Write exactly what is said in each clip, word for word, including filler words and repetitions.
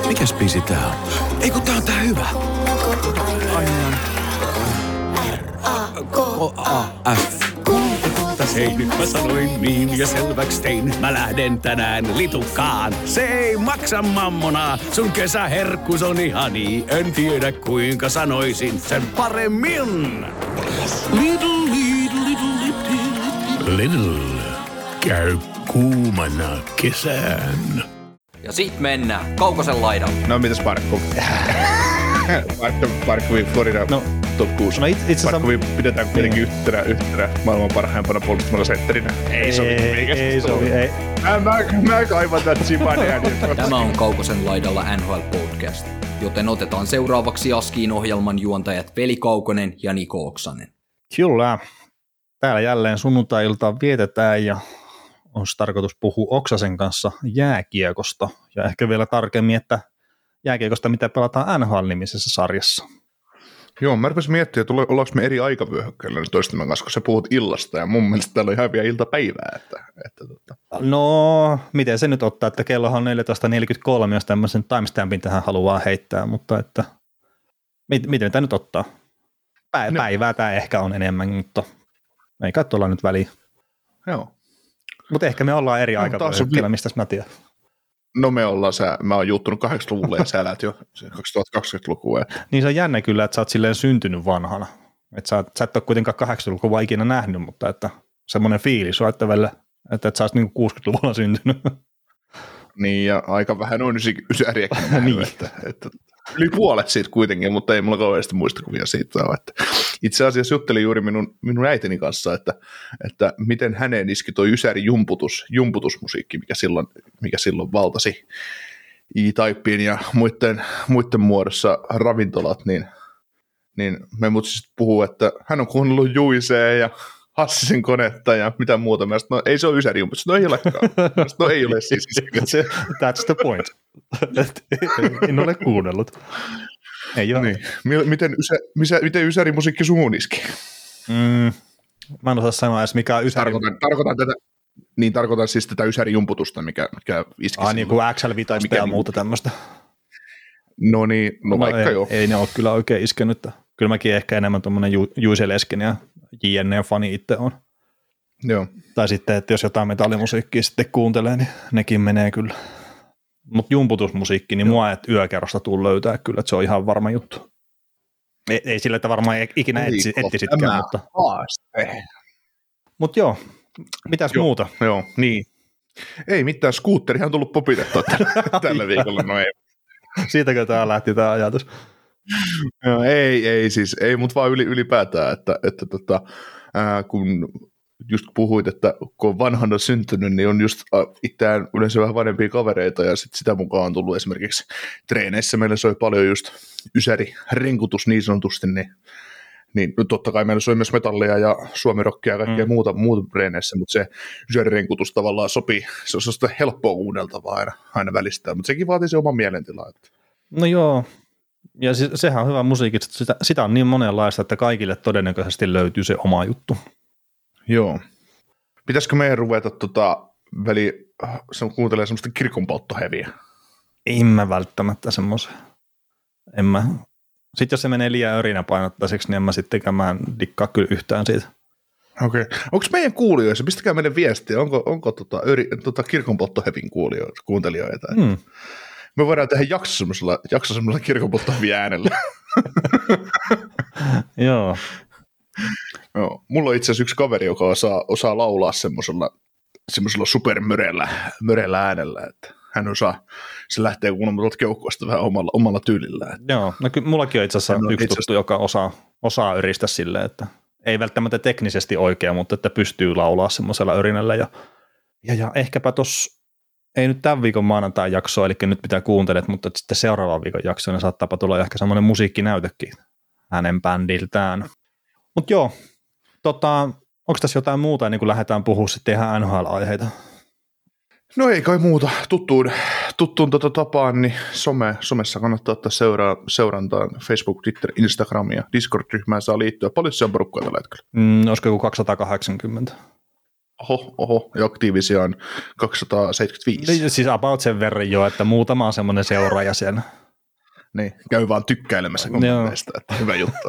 Mikäs biisi tää on? Ei kun tää on tää hyvä. Aina. R-A-K-A-F. Hei, nyt mä sanoin niin ja selväks tein. Mä lähden tänään litukaan. Se ei maksa mammonaa. Sun kesäherkkus on ihani. En tiedä kuinka sanoisin sen paremmin. Little, little, little, little, little. Käy kuumana kesään. Ja sit mennään Kaukosen laidalle. No mitäs Parkku? Parkkovi Florida no, top kuusi. No itse asiassa Parkkovi pidetään kuitenkin yhtenä, yhtenä maailman parhaimpana puolustamalla sentterinä. Ei sovi. Ei, ei sovi, ei. Mä, mä, mä kaivan tän Zibania. Tämä on Kaukosen laidalla N H L Podcast, joten otetaan seuraavaksi Askiin ohjelman juontajat Veli Kaukonen ja Niko Oksanen. Kyllä. Täällä jälleen sunnuntai-iltaa vietetään ja on tarkoitus puhua Oksasen kanssa jääkiekosta ja ehkä vielä tarkemmin, että jääkiekosta, mitä pelataan N H L-nimisessä sarjassa. Joo, mä rupesin miettiä, että ollaanko me eri aikavyöhykkeellä nyt toistamme kanssa, kun sä puhut illasta, ja mun mielestä täällä on ihan vielä iltapäivää. Että, että, että. No, miten se nyt ottaa, että kellohan on neljätoista neljäkymmentäkolme, jos tämmöisen timestampin tähän haluaa heittää, mutta että mit, miten tämä nyt ottaa? Pä, no. Päivää tämä ehkä on enemmän, mutta ei kai tuolla nyt väliin. Joo. Mutta ehkä me ollaan eri no, aikavyöhykkeellä, vi- mistä mä tiedän. No me ollaan, sä, mä oon juuttunut kahdeksankymmentäluvulle ja sä elät jo kaksituhattakaksikymmentälukua. Niin se on jännä kyllä, että sä oot silleen syntynyt vanhana. Että sä, sä et ole kuitenkaan kahdeksankymmentälukua ikinä nähnyt, mutta että semmoinen fiilis on, että, välillä, että, että sä oot niin kuusikymmentäluvulla syntynyt. Niin ja aika vähän on ysäriäkin nähnyt, niin. että, että yli puolet siitä kuitenkin, mutta ei mulla kauheasti muistikuvia siitä ole. Että itse asiassa juttelin juuri minun, minun äitini kanssa, että, että miten häneen iski tuo ysäri jumputus, jumputusmusiikki, mikä silloin, mikä silloin valtasi E-Typeen ja muiden, muiden muodossa ravintolat, niin, niin me mut siis puhuu, että hän on kuunnellut Juisee ja Hassisen konetta ja mitä muuta. Mä sanoin, no ei se ole ysäri jumputus. No ei olekaan. No ei ole siis. That's the point. En ole kuunnellut. Ei ole. Niin. Miten, ysä, miten ysärimusiikki suhun iski? Mm, mä en osaa sanoa edes mikä on ysäri. Tarkoitan, tarkoitan tätä, niin tarkoitan siis tätä ysärijumputusta, mikä, mikä iski. Ah, niin kuin X L Vitaista ja muuta tämmöistä. No niin, no, no vaikka ei, joo. Ei ne ole kyllä oikein iskenyt. Kyllä mäkin ehkä enemmän tuommoinen Ju, Juise Lesken ja J N N-fani itse on. Joo. Tai sitten, että jos jotain metallimusiikkia sitten kuuntelee, niin nekin menee kyllä. Mutta jumputusmusiikki, niin joo. Mua et yökerrosta tuu löytää kyllä, että se on ihan varma juttu. Ei, ei sillä, että varmaan ikinä etsi, etsisitkään, mutta... haaste. Mutta joo, mitäs joo, muuta? Joo, niin. Ei mitään, skuutterihan on tullut popitettua tällä viikolla, no ei. Siitäkö tämä lähti tämä ajatus? No, ei, ei siis, ei, mutta vaan yli, ylipäätään, että, että tota, ää, kun just puhuit, että kun on vanhana syntynyt, niin on just itseään yleensä vähän vanhempia kavereita, ja sit sitä mukaan on tullut esimerkiksi treeneissä, meillä soi paljon just ysäri renkutus niin sanotusti, niin, niin totta kai meillä soi myös metallia ja suomirokkia ja kaikkea mm. muuta, muuta treeneissä, mutta se ysäri renkutus tavallaan sopii, se on sellaista helppoa kuunneltavaa aina, aina välistää, mutta sekin vaatii se oman mielentilaa. No joo. Ja se, sehän on hyvä musiikki, sitä, sitä on niin monenlaista, että kaikille todennäköisesti löytyy se oma juttu. Joo. Pitäisikö meidän ruveta tota, veli, se kuuntelee semmoista kirkonpolttoheviä? En mä välttämättä semmoisen. En mä. Sitten jos se menee liian örinäpainottaiseksi, niin en mä sittenkään mä dikkaa kyllä yhtään siitä. Okei. Okay. Onko meidän kuulijoissa, pistäkää meidän viestiä, onko, onko tota, öri, tota kirkonpolttohevin kuulijoita, kuuntelijoita? Hmm. Me voidaan tehdä jakso semmoisella, jakso semmoisella kirkonpolttohevin äänellä. Joo. Joo. Mulla on itse asiassa yksi kaveri, joka osaa, osaa laulaa semmoisella, semmoisella supermörellä mörellä äänellä, että hän osaa, se lähtee kuulemaan tuolta keuhkoista vähän omalla, omalla tyylillään. Joo, no kyllä mullakin on itse asiassa hän yksi tuttu, joka osaa, osaa yristä silleen, että ei välttämättä teknisesti oikea, mutta että pystyy laulaa semmoisella örinällä. Ja, ja, ja ehkäpä tuossa, ei nyt tämän viikon maanantain jaksoa, eli nyt pitää kuuntelet, mutta sitten seuraavan viikon jaksoa, niin saattaapa tulla ehkä semmoinen musiikkinäytekin hänen bändiltään. Mutta joo, tota, onko tässä jotain muuta, niin kun lähdetään puhumaan sitten ihan N H L-aiheita? No ei kai muuta. Tuttuun, tuttuun tota tapaan, niin some, somessa kannattaa ottaa seuraa, seurantaan. Facebook, Twitter, Instagram ja Discord-ryhmään saa liittyä. Paljon se on porukkaa tällä hetkellä? Mm, olisiko joku kaksisataakahdeksankymmentä? Oho, oho, ja aktiivisia on kaksisataaseitsemänkymmentäviisi. Niin, siis about sen verran jo, että muutama on semmoinen seuraaja siellä. Niin, käy vaan tykkäilemässä kommenteista, että hyvä juttu.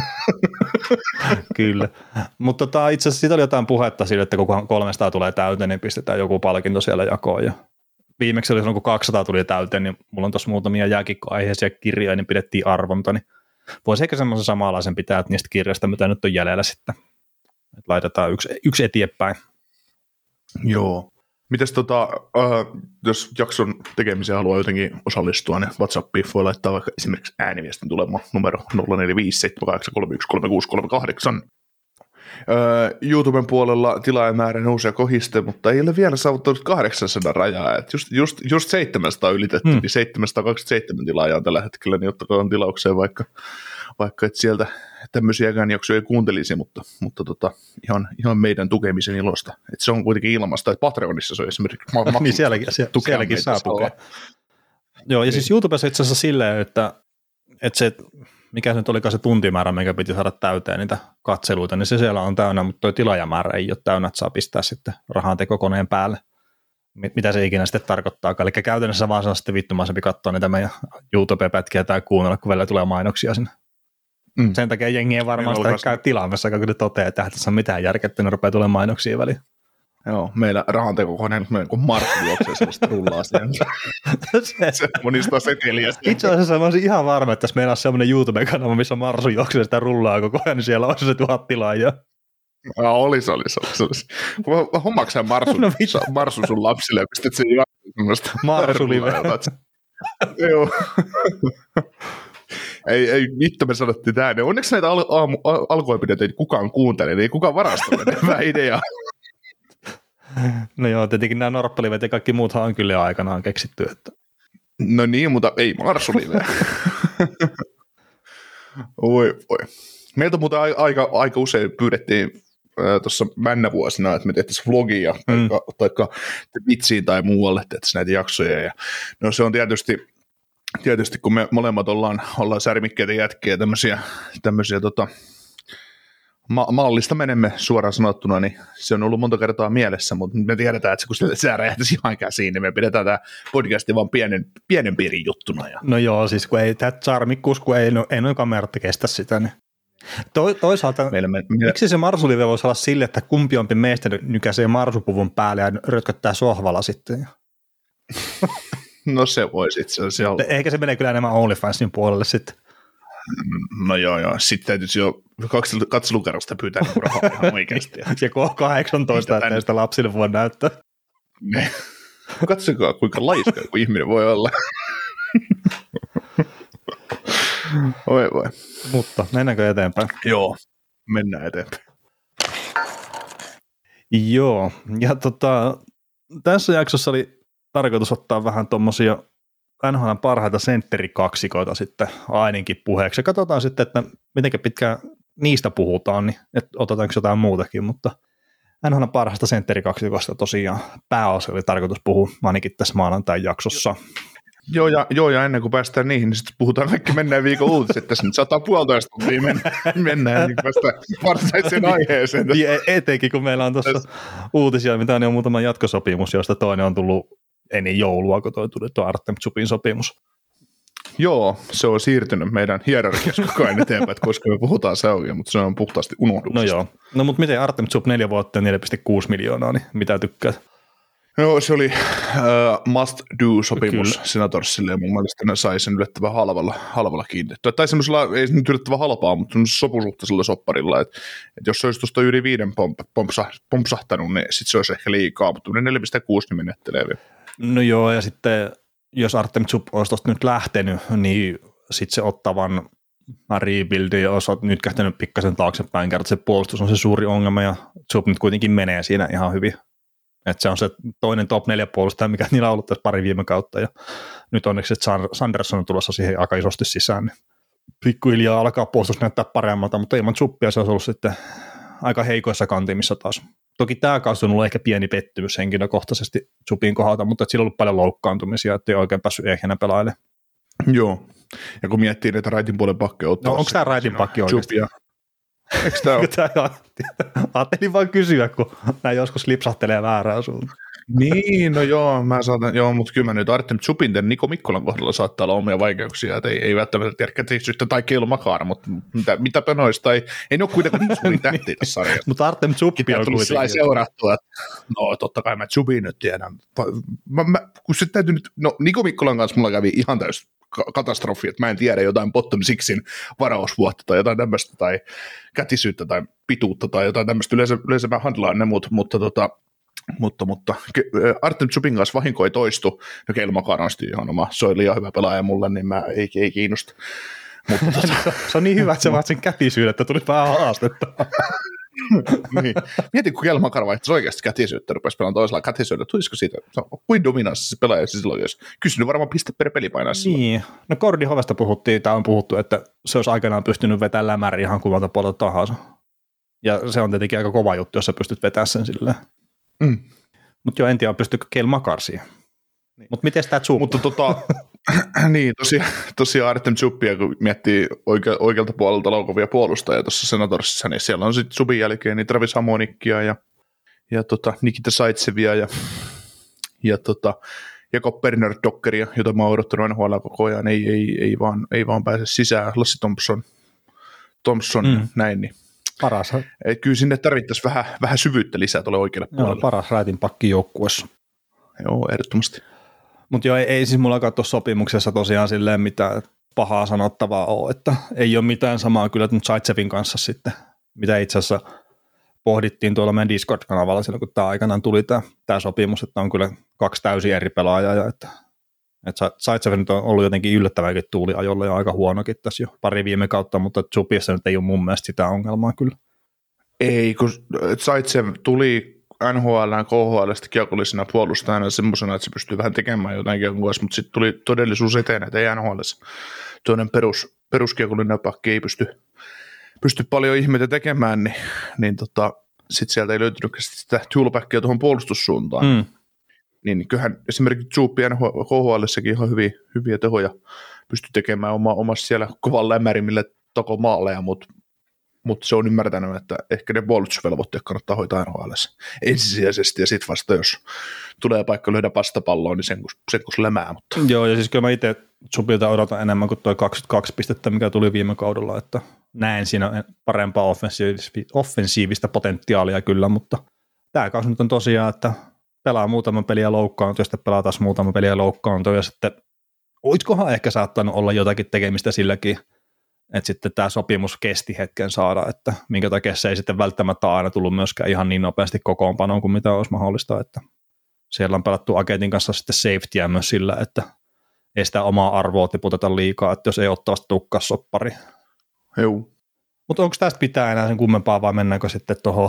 Kyllä, mutta tota, itse asiassa siitä oli jotain puhetta siitä, että kun kolmesataa tulee täyteen, niin pistetään joku palkinto siellä jakoon. Ja viimeksi oli silloin, kun kaksisataa tuli täyteen, niin mulla on tuossa muutamia jääkiekkoaiheisia kirjoja, niin pidettiin arvonta, niin voisi ehkä semmoisen samanlaisen pitää, että niistä kirjoista, mitä nyt on jäljellä sitten, että laitetaan yksi, yksi eteenpäin. Joo. Mites tota, äh, jos jakson tekemiseen haluaa jotenkin osallistua, niin WhatsAppiin voi laittaa vaikka esimerkiksi ääniviestin tulema numero nolla neljä viisi seitsemän kahdeksan kolme yksi kolme kuusi kolme kahdeksan. Öö, YouTuben puolella tilaajamäärä nousee kohiste, mutta ei ole vielä saavuttanut kahdeksansadan rajaa. Et just, just, just seitsemänsataa ylitetty, hmm. niin seitsemänsataakaksikymmentäseitsemän tilaajaa on tällä hetkellä, niin ottakaa tilaukseen vaikka, vaikka et sieltä tämmöisiäkään jaksoja ei kuuntelisi, mutta, mutta tota, ihan, ihan meidän tukemisen ilosta. Et se on kuitenkin ilmasta, että Patreonissa se on esimerkiksi niin sielläkin, sielläkin saa tukea. Joo, ja siis YouTubessa itse asiassa silleen, että, että se, mikä se nyt olikaan se tuntimäärä, mikä piti saada täyteen niitä katseluita, niin se siellä on täynnä, mutta tuo tilaajamäärä ei ole täynnä, että saa pistää sitten rahantekokoneen päälle. Mitä se ikinä sitten tarkoittaa. Eli käytännössä vaan se on sitten vittumaisempi katsoa niitä meidän YouTube-pätkiä tai kuunnella, kun välillä tulee mainoksia sinne. Mm. Sen takia jengi ei varmaan sitä käy tilaamassa, kun ne toteaa, että tässä on mitään järkeä, että ne rupeaa tulemaan mainoksia väliin. Joo, meillä rahantekokoneen kun Marsu juoksee sellaista rullaa sieltä. se, se monistaa seteliä. Itse asiassa mä olisin ihan varma, että jos meillä on sellainen YouTube-kanava, missä Marsu juoksee sitä rullaa koko ajan, niin siellä olisi se tuhat tilaajaa. Ja olisi, olisi, olisi. olisi. Hommaksä Marsu, no, Marsu sun lapsille ja pistät sen semmoista. Marsu live. Joo. Ei, ei vittu, me sanottiin tämä. Onneksi näitä al- aamu, al- alkuepideitä ei kukaan kuuntele, ei kukaan varasta hyvä idea. No joo, tietenkin nämä norppalivet ja kaikki muuthan on kyllä aikanaan keksitty. Että... No niin, mutta ei Marsulive. Oi, oi. Meiltä muuten aika, aika usein pyydettiin äh, tuossa männävuosina, että me tehtäisiin vlogia mm. tai vitsiin tai muualle tehtäisiin näitä jaksoja. Ja, no se on tietysti, tietysti kun me molemmat ollaan, ollaan särmikkeitä jätkiä ja tämmöisiä, tämmöisiä tota, ma- mallista menemme suoraan sanottuna, niin se on ollut monta kertaa mielessä, mutta me tiedetään, että kun se räjähtäisi ihan käsiin, niin me pidetään tämä podcasti vaan pienen, pienen piirin juttuna. Ja. No joo, siis kun ei tämä charmikkuus, kun ei, no, ei noin kamerat kestä sitä, niin To, toisaalta, meillä, me, meillä... miksi se marsulive voisi olla sille, että kumpiompi meistä nykäisee marsupuvun päälle ja rötköttää sohvalla sitten? No se voisi itse asiassa olla. Eikä se mene kyllä enemmän OnlyFansin puolelle sitten. No joo, joo. Sitten täytyisi jo kaksi katselukerrosta pyytää rahaa ihan oikeasti. Ja K kahdeksantoista, että sitä lapsille voi näyttää. Ne. Katsokaa, kuinka laiska joku ihminen voi olla. Oi voi. Mutta mennäänkö eteenpäin? Joo, mennään eteenpäin. Joo, ja tota, tässä jaksossa oli tarkoitus ottaa vähän tuommoisia N H L:n parhaita sentterikaksikoita sitten ainakin puheeksi. Ja katsotaan sitten, että miten pitkään niistä puhutaan, niin että otetaanko jotain muutakin, mutta N H L:n parhaista sentterikaksikoista tosiaan pääosa oli tarkoitus puhua ainakin tässä maanantain jaksossa. Joo ja, joo, ja ennen kuin päästään niihin, niin sitten puhutaan kaikki mennään viikon uutiset. Tässä nyt saattaa puolitoista tuntia mennä, mennään, niin päästään varsinaiseen aiheeseen. Ja etenkin, kun meillä on tuossa uutisia, mitä on jo muutama jatkosopimus, josta toinen on tullut ennen joulua, kun toi tuli tuo Artem Zubin sopimus. Joo, se on siirtynyt meidän hierarkiassa koko ajan eteenpäin, koska me puhutaan saukia, mutta se on puhtaasti unohduksesta. No joo, no mutta miten Artem Zub neljä vuotta ja neljä pilkku kuusi miljoonaa, niin mitä tykkäät? Joo, se oli uh, must-do-sopimus Senatorsille, ja mun mielestä ne sai sen yllättävän halvalla, halvalla kiinnitettyä. Tai semmoisella, ei se nyt yllättävän halpaa, mutta sopusuhtaisella sopparilla, että et jos se olisi tuosta yli viiden pomp, pompsa, pompsahtanut, niin sitten se olisi ehkä liikaa, mutta neljä pilkku kuusi niin menettelee vielä. No joo, ja sitten jos Artem Zub olisi tuosta nyt lähtenyt, niin sitten se Ottavan rebuildi olisi nyt kähtänyt pikkasen taaksepäin, kertaa se puolustus on se suuri ongelma, ja Zub nyt kuitenkin menee siinä ihan hyvin. Että se on se toinen top neljä puolustaja, mikä niillä on ollut tässä pari viime kautta, ja nyt onneksi, että Sanderson on tulossa siihen aika isosti sisään, niin pikkuhiljaa alkaa puolustus näyttää paremmalta, mutta ilman Zubia se olisi ollut sitten aika heikoissa kantimissa taas. Toki tämä kausi on ollut ehkä pieni pettymys henkilökohtaisesti Zubin kohdalta, mutta sillä on ollut paljon loukkaantumisia, ettei oikein päässyt ehjänä pelailemaan. Joo, ja kun miettii näitä raitin puolen pakkeja ottaa. No onko tämä raitin pakki oikeasti? Zubia. Eikö tämä ole? Ajattelin vaan kysyä, kun nämä joskus lipsahtelee väärään suuntaan. Niin, no joo, mä saatan, joo, mutta kyllä mä nyt Artem Zubin ja Niko Mikkolan kohdalla saattaa olla omia vaikeuksia, että ei, ei välttämättä tiedä kätisyyttä tai Keilo Makar, mutta mitä, mitä penoista, ei, ei ne ole kuitenkaan niin suuri tähtiä tässä sarjassa. Mutta Artem Zubin on kuitenkin. Seurattua, että no totta kai mä Zubin nyt tiedän. Mä, mä, kun se täytyy nyt, no Niko Mikkolan kanssa mulla kävi ihan täys katastrofi, että mä en tiedä jotain Bottom Sixin varausvuotta tai jotain tämmöistä tai kätisyyttä tai pituutta tai jotain tämmöistä. Yleensä, yleensä mä handlaan ne, mutta, mutta tota, Mutta, mutta Artem Zubin kanssa vahinko ei toistu, ja Keilo Makar on sitten ihan oma, se oli liian hyvä pelaaja mulle, niin mä ei, ei kiinnosta. Mutta, tota, se on niin hyvä, että sä vaat sen kätisyyden, että tuli vähän haastetta. niin. Mietin, kun Keilo Makar vaihtaisi oikeasti kätisyyttä, rupesi pelaamaan toisella kätisyyden, tulisiko siitä, se on kuin dominanssi se pelaaja silloin, jos kysynyt varmaan piste per peli painaa silloin. Niin, no Kordi Hovesta puhuttiin, tai on puhuttu, että se olisi aikanaan pystynyt vetämään lämäri ihan kuvalta puolelta tahansa. Ja se on tietenkin aika kova juttu, jos sä pystyt vetämään sen silleen. Mm. Mutta jo en tiedä, pystyykö Keilo Makar siihen. Niin. Mutta miten tämä Zub? Mutta tota, niin, tosiaan, tosiaan Artem Zubia, kun miettii oike, oikealta puolelta laukuvia puolustajia tuossa Senatorsissa, niin siellä on sitten Zubin jälkeen niin Travis Hamonikkia ja, ja tota, Nikita Zaitsevia ja, ja tota, Jakob Bernard-Dockeria, jota mä oon odottanut N H L koko ajan, ei, ei, ei, vaan, ei vaan pääse sisään. Lassi Thompson, Thompson mm. näin, niin paras. Et kyllä sinne tarvittaisiin vähän, vähän syvyyttä lisää tuolle oikealle puolelle. Joo, paras raitin pakki joukkueessa. Joo, ehdottomasti. Mutta joo, ei, ei siis mullakaan tuossa sopimuksessa tosiaan silleen mitään pahaa sanottavaa ole, että ei ole mitään samaa kyllä nyt Zaitsevin kanssa sitten, mitä itse asiassa pohdittiin tuolla meidän Discord-kanavalla silloin, kun tämä aikanaan tuli tämä, tämä sopimus, että on kyllä kaksi täysin eri pelaajaa, ja että, että Zaitsev nyt on ollut jotenkin yllättävänkin tuuliajolla ja aika huonokin tässä jo pari viime kautta, mutta Zubiassa nyt ei ole mun mielestä sitä ongelmaa kyllä. Ei, kun Zaitsev tuli N H L, K H L kiekollisena puolustajana semmoisena, että se pystyy vähän tekemään jotain kiekollista, mutta sitten tuli todellisuus eteen, että ei N H L. Tuollainen perus, peruskiekollinen pakki ei pysty, pysty paljon ihmeitä tekemään, niin, niin tota, sitten sieltä ei löytynyt sitä toolbackia tuohon puolustussuuntaan. Mm. Niin kyllähän esimerkiksi Zubi K H L:ssäkin ihan hyviä, hyviä tehoja pystyy tekemään oma, omassa siellä kovan lämmärimille toko maaleja, mutta mutta se on ymmärtänyt, että ehkä ne puolustusvelvoitteet kannattaa hoitaa N H L:ssä ensisijaisesti, ja sitten vasta jos tulee paikka lyödä vastapalloon, niin sen kun, sen kun se lämää. Mutta. Joo, ja siis kyllä mä itse Zubilta odotan enemmän kuin tuo kaksikymmentäkaksi pistettä, mikä tuli viime kaudella, että näen siinä parempaa offensiivista potentiaalia kyllä, mutta tämä kausi nyt on tosiaan, että pelaa muutama peliä loukkaantua, ja sitten pelaa taas muutama peliä loukkaantua, ja sitten olisikohan ehkä saattanut olla jotakin tekemistä silläkin, että sitten tämä sopimus kesti hetken saada, että minkä takia se ei sitten välttämättä aina tullut myöskään ihan niin nopeasti kokoonpanoon kuin mitä olisi mahdollista, että siellä on pelattu agentin kanssa sitten safetyä myös sillä, että ei sitä omaa arvoa tiputeta liikaa, että jos ei ottavasti tukkaa soppari. Joo. Mutta onko tästä pitää enää sen kummempaa vai mennäänkö sitten tuohon?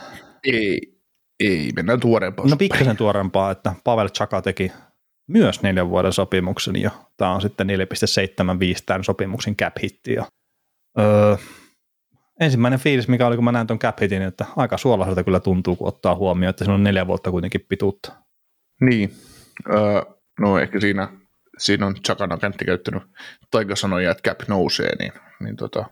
Ei, ei mennään tuoreempaan. No pikkasen tuoreempaa, että Pavel Chaka teki myös neljän vuoden sopimuksen, ja tämä on sitten neljä pilkku seitsemänkymmentäviisi tämän sopimuksen cap-hitti. Ja, öö, ensimmäinen fiilis, mikä oli, kun mä näin tuon cap-hitin, että aika suolaiselta kyllä tuntuu, kun ottaa huomioon, että se on neljä vuotta kuitenkin pituutta. Niin, öö, no ehkä siinä, siinä on Chakan agentti käyttänyt taikasanoja, että cap nousee, niin, niin tota,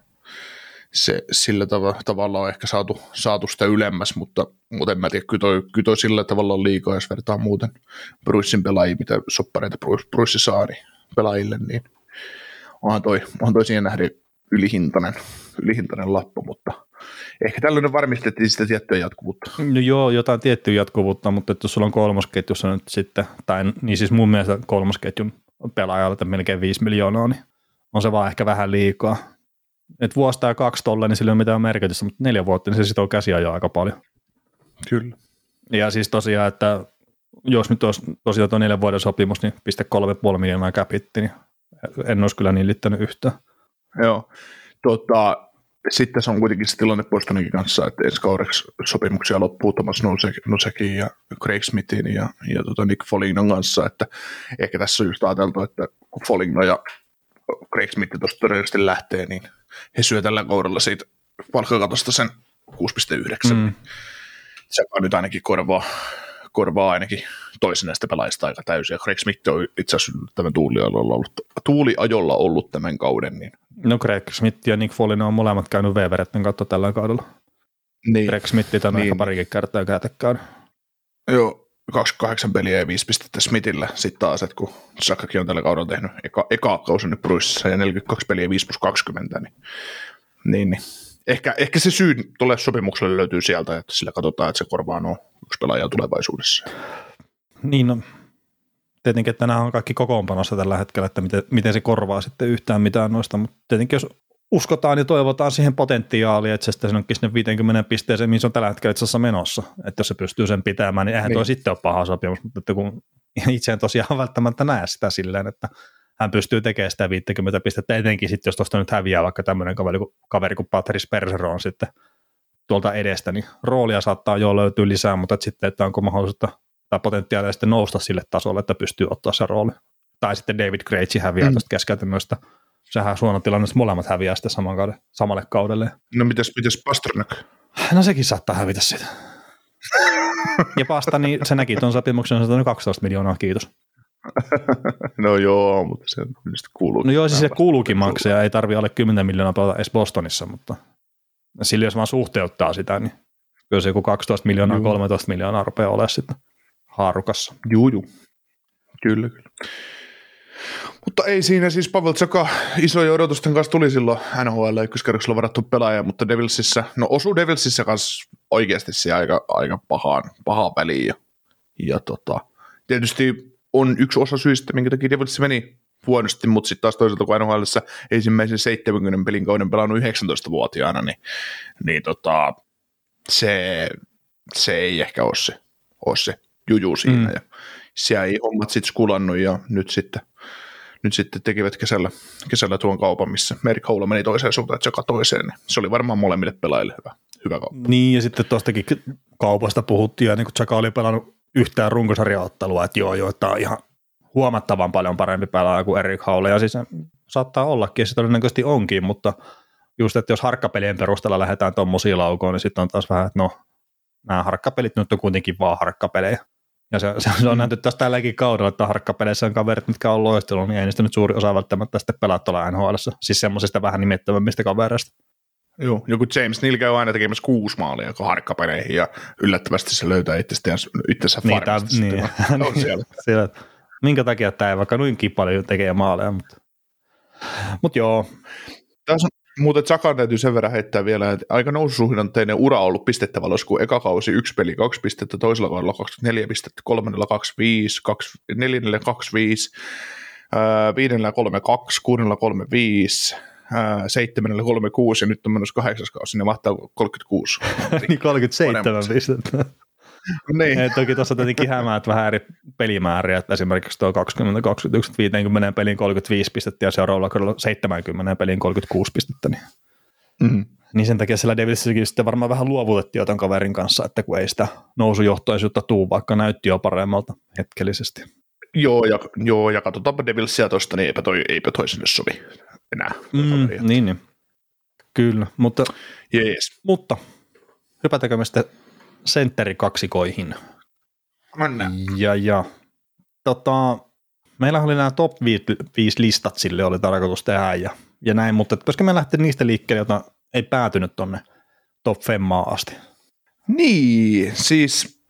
se sillä tav- tavalla on ehkä saatu, saatu sitä ylemmäs, mutta, mutta en mä tiedä, kyllä toi, kyllä toi sillä tavalla on liikaa, jos vertaan muuten Bruissin pelaajia, mitä soppareita Bruissi saa niin pelaajille, niin onhan toi, onhan toi siihen nähden ylihintainen, ylihintainen lappu, mutta ehkä tällöin varmistettiin sitä tiettyä jatkuvuutta. No joo, jotain tiettyä jatkuvuutta, mutta jos sulla on kolmosketjussa nyt sitten, tai niin siis mun mielestä kolmosketjun pelaajalta melkein viisi miljoonaa, niin on se vaan ehkä vähän liikaa. Et vuosi tai kaksi tolle, niin sillä ei ole mitään merkitystä, mutta neljä vuotta, niin se sitoo käsiä jo aika paljon. Kyllä. Ja siis tosiaan, että jos nyt olisi tosiaan tuo neljän vuoden sopimus, niin piste kolme puoli miljoonaa käpitti, niin en olisi kyllä niin liittänyt yhtään. Joo. Tota, sitten se on kuitenkin se tilanne Bostoninkin kanssa, että ensi kaudeksi sopimuksia loppuu Thomas Nosekin ja Craig Smithin ja, ja tota Nick Folignon kanssa, että ehkä tässä on just ajateltu, että kun Foligno ja Craig Smith tuosta todennäköisesti lähtee, niin he syö tällä kaudella siitä palkkakatosta sen kuusi pilkku yhdeksän. Mm. Se on nyt ainakin korvaa, korvaa ainakin toisen näistä pelaajista aika täysin. Ja Craig Smith on itse asiassa tämän tuuliajolla ollut, tuuliajolla ollut tämän kauden, niin No Greg Smith ja Nick Foligno on molemmat käynyt Weveretten kautta tällä kaudella. Niin. Greg Smith on niin. Ehkä parikin kertaa käytäkään. Joo, kaksikymmentäkahdeksan peliä ja viisi pistettä Smithillä. Sitten taas, että kun Sakakin on tällä kaudella tehnyt eka, eka kausi nyt Bruississa ja neljäkymmentäkaksi peliä viisi plus kaksikymmentä, niin, niin, niin. Ehkä, ehkä se syy tulee sopimukselle löytyy sieltä, että sillä katsotaan, että se korvaa nuo yksi pelaaja tulevaisuudessa. Niin, no tietenkin, että nämä on kaikki kokoonpanossa tällä hetkellä, että miten, miten se korvaa sitten yhtään mitään noista, mutta tietenkin jos uskotaan ja toivotaan siihen potentiaaliin, että se sitten onkin sinne viisikymmentä pisteeseen, mihin se on tällä hetkellä itse asiassa menossa, että jos se pystyy sen pitämään, niin eihän niin. Tuo sitten ole paha sopimus, mutta kun itse en tosiaan välttämättä näe sitä silleen, että hän pystyy tekemään sitä viisikymmentä pistettä, etenkin sitten, jos tuosta nyt häviää vaikka tämmöinen kaveri, kaveri kuin Patrice Bergeron sitten tuolta edestä, niin roolia saattaa jo löytyä lisää, mutta että sitten, että onko mahdollisuutta tai potentiaalia sitten nousta sille tasolle, että pystyy ottaa se rooli. Tai sitten David Krejci häviää mm. tuosta keskeytännöstä. Sehän on suona tilanne, että molemmat häviää sitten saman kauden, samalle kaudelle. No mitäs, mitäs Pasternak? No sekin saattaa hävitä siitä. Ja Pasta, niin se näki tuon sopimuksen, se on kaksitoista miljoonaa, kiitos. No joo, mutta se kuuluu. No joo, siis se kuuluukin maksaa, ei tarvitse alle kymmenen miljoonaa pelata edes Bostonissa, mutta sillä jos vaan suhteuttaa sitä, niin kyllä se joku kaksitoista miljoonaa, juu. kolmetoista miljoonaa rupeaa olemaan sitten haarukassa. Juu, juu. Kyllä, kyllä. Mutta ei siinä siis Pavel Zacha isojen odotusten kanssa tuli silloin N H L ykköskerroksella varattu pelaaja, mutta Devilsissä, no osui Devilsissä kanssa oikeasti se aika, aika pahaan, pahaan väliin. Ja, ja tota, tietysti on yksi osa syistä, minkä takia Devilsissä meni huonosti, mutta sitten taas toisaalta kun N H L:ssä ensimmäisen seitsemänkymmenen pelin kauden pelannut yhdeksäntoistavuotiaana, niin, niin tota, se, se ei ehkä ole se, ole se juju siinä. Mm. Ja siellä ei hommat sitten skulannut ja nyt sitten Nyt sitten tekivät kesällä, kesällä tuon kaupan, missä Merrick Howell meni toiseen suuntaan, että Zacha toiseen. Niin se oli varmaan molemmille pelaajille hyvä, hyvä kauppa. Niin, ja sitten tuostakin kaupasta puhuttiin, ja niin kuin Zacha oli pelannut yhtään runkosarjaottelua, että joo, joo, tämä on ihan huomattavan paljon parempi pelaaja kuin Erik Howell, ja siis saattaa ollakin, ja se todennäköisesti onkin, mutta just, että jos harkkapelien perusteella lähdetään tuommoisiin laukoon, niin sitten on taas vähän, että no, nämä harkkapelit nyt on kuitenkin vaan harkkapelejä. Ja se, se, se on nähty taas tälläkin kaudella, että harkkapeleissä on kaverit, mitkä on loistellut, niin ei niistä nyt suuri osa välttämättä sitten pelaa tuolla N H L:ssä. Siis semmoisista vähän nimettömämmistä kavereista. Joo, joku James Neal käy aina tekemässä kuusi maalia harkkapeleihin ja yllättävästi se löytää itsensä, itsensä niin, farmista. Niin, on siellä. siellä. Minkä takia tämä ei vaikka noinkin paljon tekee maaleja, mutta, mutta joo. Tässä on muuten Zakan täytyy sen verran heittää vielä, että aika noususuhdanteinen ura on ollut pistettävalossa, kun eka kausi yksi peli kaksi pistettä, toisella kaudella kaksikymmentäneljä pistettä, kolmannella kaksikymmentäviisi, neljännellä kaksikymmentäviisi, viidennellä kolmekymmentäkaksi, kuudennella kolmekymmentäviisi, seitsemännellä kolmekymmentäkuusi ja nyt on menossa kahdeksas kausi, ne mahtaa kolmekymmentäkuusi. Niin kolmekymmentäseitsemän pistettä. Niin. Ei, toki tuossa tietenkin hämäät vähän eri pelimääriä, että esimerkiksi tuo kaksikymmentä kaksikymmentäyksi viisikymmentä pelin kolmekymmentäviisi pistettä ja seuraavalla kaudella seitsemänkymmentä pelin kolmekymmentäkuusi pistettä. Niin, mm-hmm. niin sen takia siellä Devilsissäkin sitten varmaan vähän luovutettiin jotain kaverin kanssa, että kun ei sitä nousujohtoisuutta tuu, vaikka näytti jo paremmalta hetkellisesti. Joo, ja, joo, ja katsotaanpa Devilsia tuosta, niin eipä toi, eipä toi sinne sovi enää. Mm, niin, niin, kyllä, mutta, yes. mutta hypätäkö me sitten sentterikaksikoihin. Mennään. Ja, ja tota, meillä oli nämä top viisi listat sille oli tarkoitus tehdä ja, ja näin, mutta koska me lähti niistä liikkeelle, jota ei päätynyt tonne top femmaan asti. Niin, siis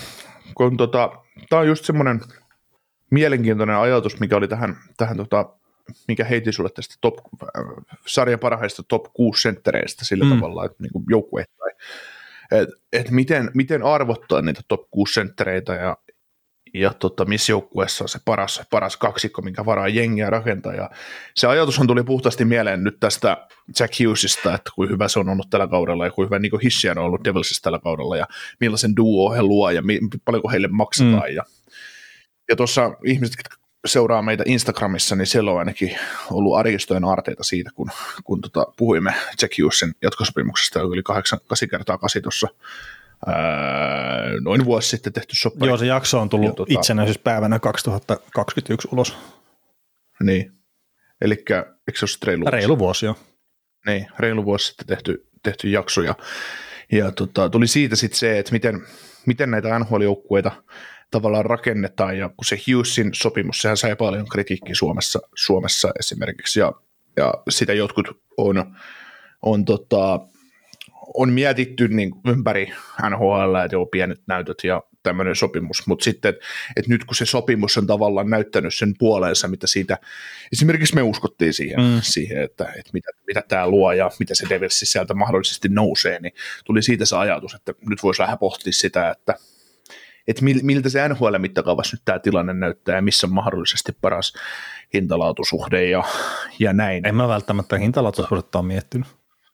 kun tota, tää on just semmoinen mielenkiintoinen ajatus, mikä oli tähän, tähän tota, mikä heitin sulle tästä top, äh, sarjan parhaista top kuusi senttereistä sillä mm. tavalla, että niin joukkueittain. Että et miten, miten arvottaa niitä top kuusi senttereitä ja, ja tota, missä joukkueessa on se paras, paras kaksikko, minkä varaa jengiä rakentaa. Ja se ajatushan tuli puhtaasti mieleen nyt tästä Jack Hughesista, että kuinka hyvä se on ollut tällä kaudella ja kuinka hyvä Nico Hischier on ollut Devilsissä tällä kaudella ja millaisen duo he luo ja mi, paljonko heille maksetaan. Mm. Ja, ja tuossa ihmiset, jotka seuraa meitä Instagramissa, niin siellä on ainakin ollut aristojen aarteita siitä, kun, kun tota, puhuimme Jack Hughesin jatkosopimuksesta, joka oli kahdeksan, kasi kertaa kasi tuossa noin vuosi sitten tehty soppari. Joo, se jakso on tullut tota, itsenäisyyspäivänä kaksituhattakaksikymmentäyksi ulos. Niin, eli eikö se ole reilu vuosi? Reilu vuosi, joo. Niin, reilu vuosi sitten tehty, tehty jakso, ja, ja tota, tuli siitä sitten se, että miten, miten näitä N H L-joukkueita tavallaan rakennetaan, ja kun se Hughesin sopimus, sehän sai paljon kritiikkiä Suomessa, Suomessa esimerkiksi, ja ja sitä jotkut on, on, tota, on mietitty niin ympäri N H L, että joo, pienet näytöt ja tämmöinen sopimus, mutta sitten, että et nyt kun se sopimus on tavallaan näyttänyt sen puoleensa, mitä siitä, esimerkiksi me uskottiin siihen, mm. siihen että, että mitä, mitä tämä luo ja mitä se Devilsi sieltä mahdollisesti nousee, niin tuli siitä se ajatus, että nyt voisi vähän pohtia sitä, että että miltä se N H L-mittakaavassa nyt tämä tilanne näyttää ja missä on mahdollisesti paras hintalaatusuhde ja, ja näin. En mä välttämättä hintalaatusuhdetta ole miettinyt.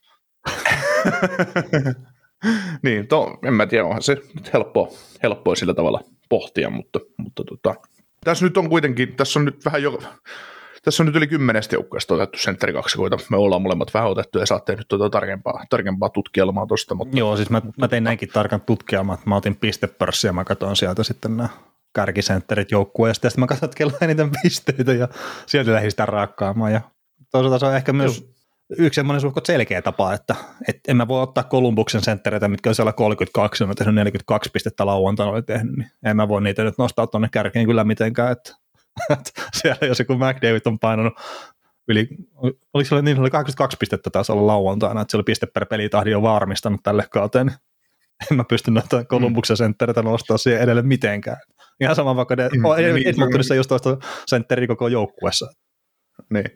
Niin, to, en mä tiedä, onhan se nyt helppoa, helppoa sillä tavalla pohtia, mutta, mutta tota, tässä nyt on kuitenkin, tässä on nyt vähän jo, tässä on nyt yli kymmenestä joukkueesta otettu sentterikaksikoita, me ollaan molemmat vähän otettu ja saatte nyt tuota tarkempaa, tarkempaa tutkielmaa tuosta. Mutta, Joo, siis mä, mutta, mä tein näinkin tarkan tutkielmaa, että mä otin pistepörssiä ja mä katsoin sieltä sitten nämä kärkisentterit joukkueesta ja sitten mä katsoin, että kello eniten pisteitä ja sieltä lähdin sitä raakkaamaan ja toisaalta se on ehkä myös Joo. yksi semmoinen suhkot selkeä tapa, että et en mä voi ottaa Columbuksen senttereitä, mitkä on siellä kolmekymmentäkaksi, on tehnyt neljäkymmentäkaksi pistettä lauantaina oli tehnyt, niin en mä voi niitä nyt nostaa tuonne kärkeen kyllä mitenkään, että, että siellä jos joku McDavid on painanut yli, oliko se, niin oli kahdeksankymmentäkaksi pistettä taas olla lauantaina, että se oli piste per pelitahdi jo varmistanut tälle kauteen, niin en mä pysty noita Columbuksen senttereitä nostaa siihen edelle mitenkään. Ihan sama vaikka ne, mm, Edmontonissa just toista sentteri koko joukkuessa. Niin,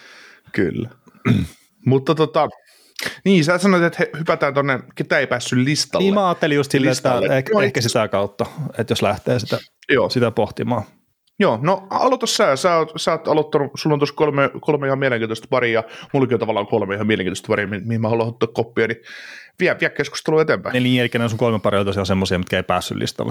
kyllä. Mutta tota, niin sä sanoit, että he, hypätään tuonne, ketä ei päässyt listalle. Niin mä ajattelin just silleen, että ehkä, no, ehkä sitä kautta, että jos lähtee sitä, joo. sitä pohtimaan. Joo, no aloita sä, sä oot, sä oot aloittanut, sulla on tuossa kolme, kolme ihan mielenkiintoista paria, mullakin on tavallaan kolme ihan mielenkiintoista paria, mihin mä haluan ottaa koppia, niin vie, vie keskustelua eteenpäin. Eli eli ne sun kolme paria on tosiaan semmoisia, mitkä ei päässyt listalle.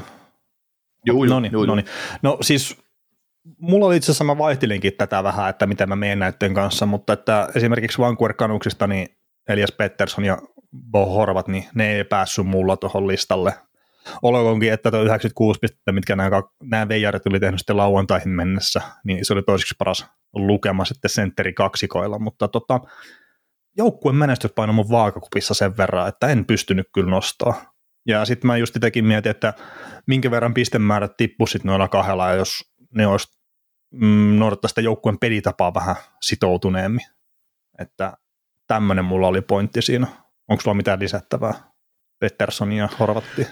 Joo, joo. Noniin, noniin. No siis mulla oli itse asiassa, mä vaihtelinkin tätä vähän, että miten mä menen näytteen kanssa, mutta että esimerkiksi Vancouver Canucksista, niin Elias Pettersson ja Bo Horvat, niin ne ei päässyt mulla tuohon listalle. Olkoonkin, että tuo yhdeksänkymmentäkuusi pistettä, mitkä nämä, nämä veijarit oli tehnyt sitten lauantaihin mennessä, niin se oli toiseksi paras lukema sitten sentteri kaksikoilla, mutta tota, joukkueen menestys painoi mun vaakakupissa sen verran, että en pystynyt kyllä nostaa. Ja sitten mä just itsekin mietin, että minkä verran pistemäärät tippu sitten noilla kahdella, ja jos ne olisi mm, noudattaa sitä joukkueen pelitapaa vähän sitoutuneemmin. Että tämmöinen mulla oli pointti siinä. Onko sulla mitään lisättävää Petterssonia ja Horvattia?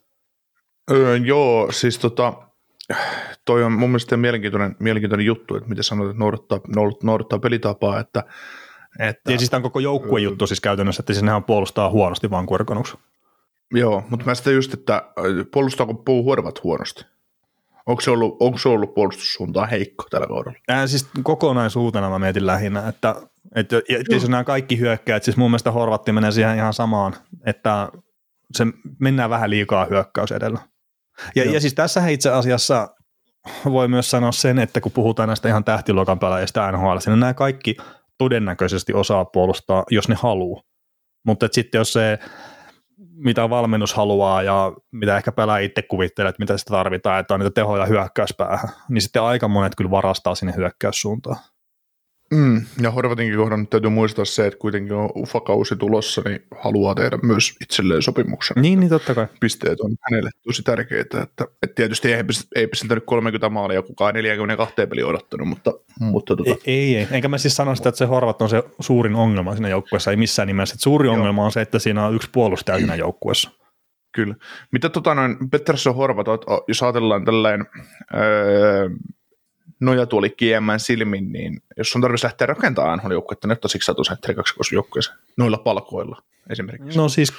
Öö, joo, siis tota, toi on mun mielestä mielenkiintoinen, mielenkiintoinen juttu, että miten sanoit, että noudattaa, noudattaa pelitapaa, että, että ja siis tämä on koko joukkue juttu siis käytännössä, että siis nehän puolustaa huonosti vaan Vancouver. Joo, mutta mä sitä just, että puolustaako Bo Horvat huonosti? Onko se ollut, onko se ollut puolustussuuntaan heikko tällä kaudella? Ää, siis kokonaisuutena mä mietin lähinnä, että, että jos nämä kaikki hyökkäät, siis mun mielestä Horvatti menee siihen ihan samaan, että se mennään vähän liikaa hyökkäys edellä. Ja, ja siis tässä itse asiassa voi myös sanoa sen, että kun puhutaan näistä ihan tähtiluokan pelaajista N H L, niin nämä kaikki todennäköisesti osaa puolustaa, jos ne haluaa. Mutta sitten jos se, mitä valmennus haluaa ja mitä ehkä pelaa itse kuvittelee, että mitä sitä tarvitaan, että on niitä tehoja hyökkäyspäähän, niin sitten aika monet kyllä varastaa sinne hyökkäyssuuntaan. Mm, ja Horvatinkin kohdalla nyt täytyy muistaa se, että kuitenkin on U F A-kausi tulossa, niin haluaa tehdä myös itselleen sopimuksen. Niin, niin totta kai. Pisteet on hänelle tosi tärkeitä. Että, että tietysti ei, ei siltänyt kolmekymmentä maalia, kukaan neljäkymmentäkaksi peliä odottanut, mutta... mutta tota. ei, ei, ei, enkä mä siis sano sitä, että se Horvat on se suurin ongelma siinä joukkueessa, ei missään nimessä. Että suuri Joo. ongelma on se, että siinä on yksi puolustaja siinä joukkueessa. Kyllä. Mitä tota noin, Pettersson Horvat, jos ajatellaan tällainen... Öö, nojatuoli kiemään silmin, niin jos on tarvitsisi lähteä rakentamaan N H L-joukkuetta, niin ottaisitko sä tuossa kaksi joukkueeseen noilla palkoilla esimerkiksi? No siis,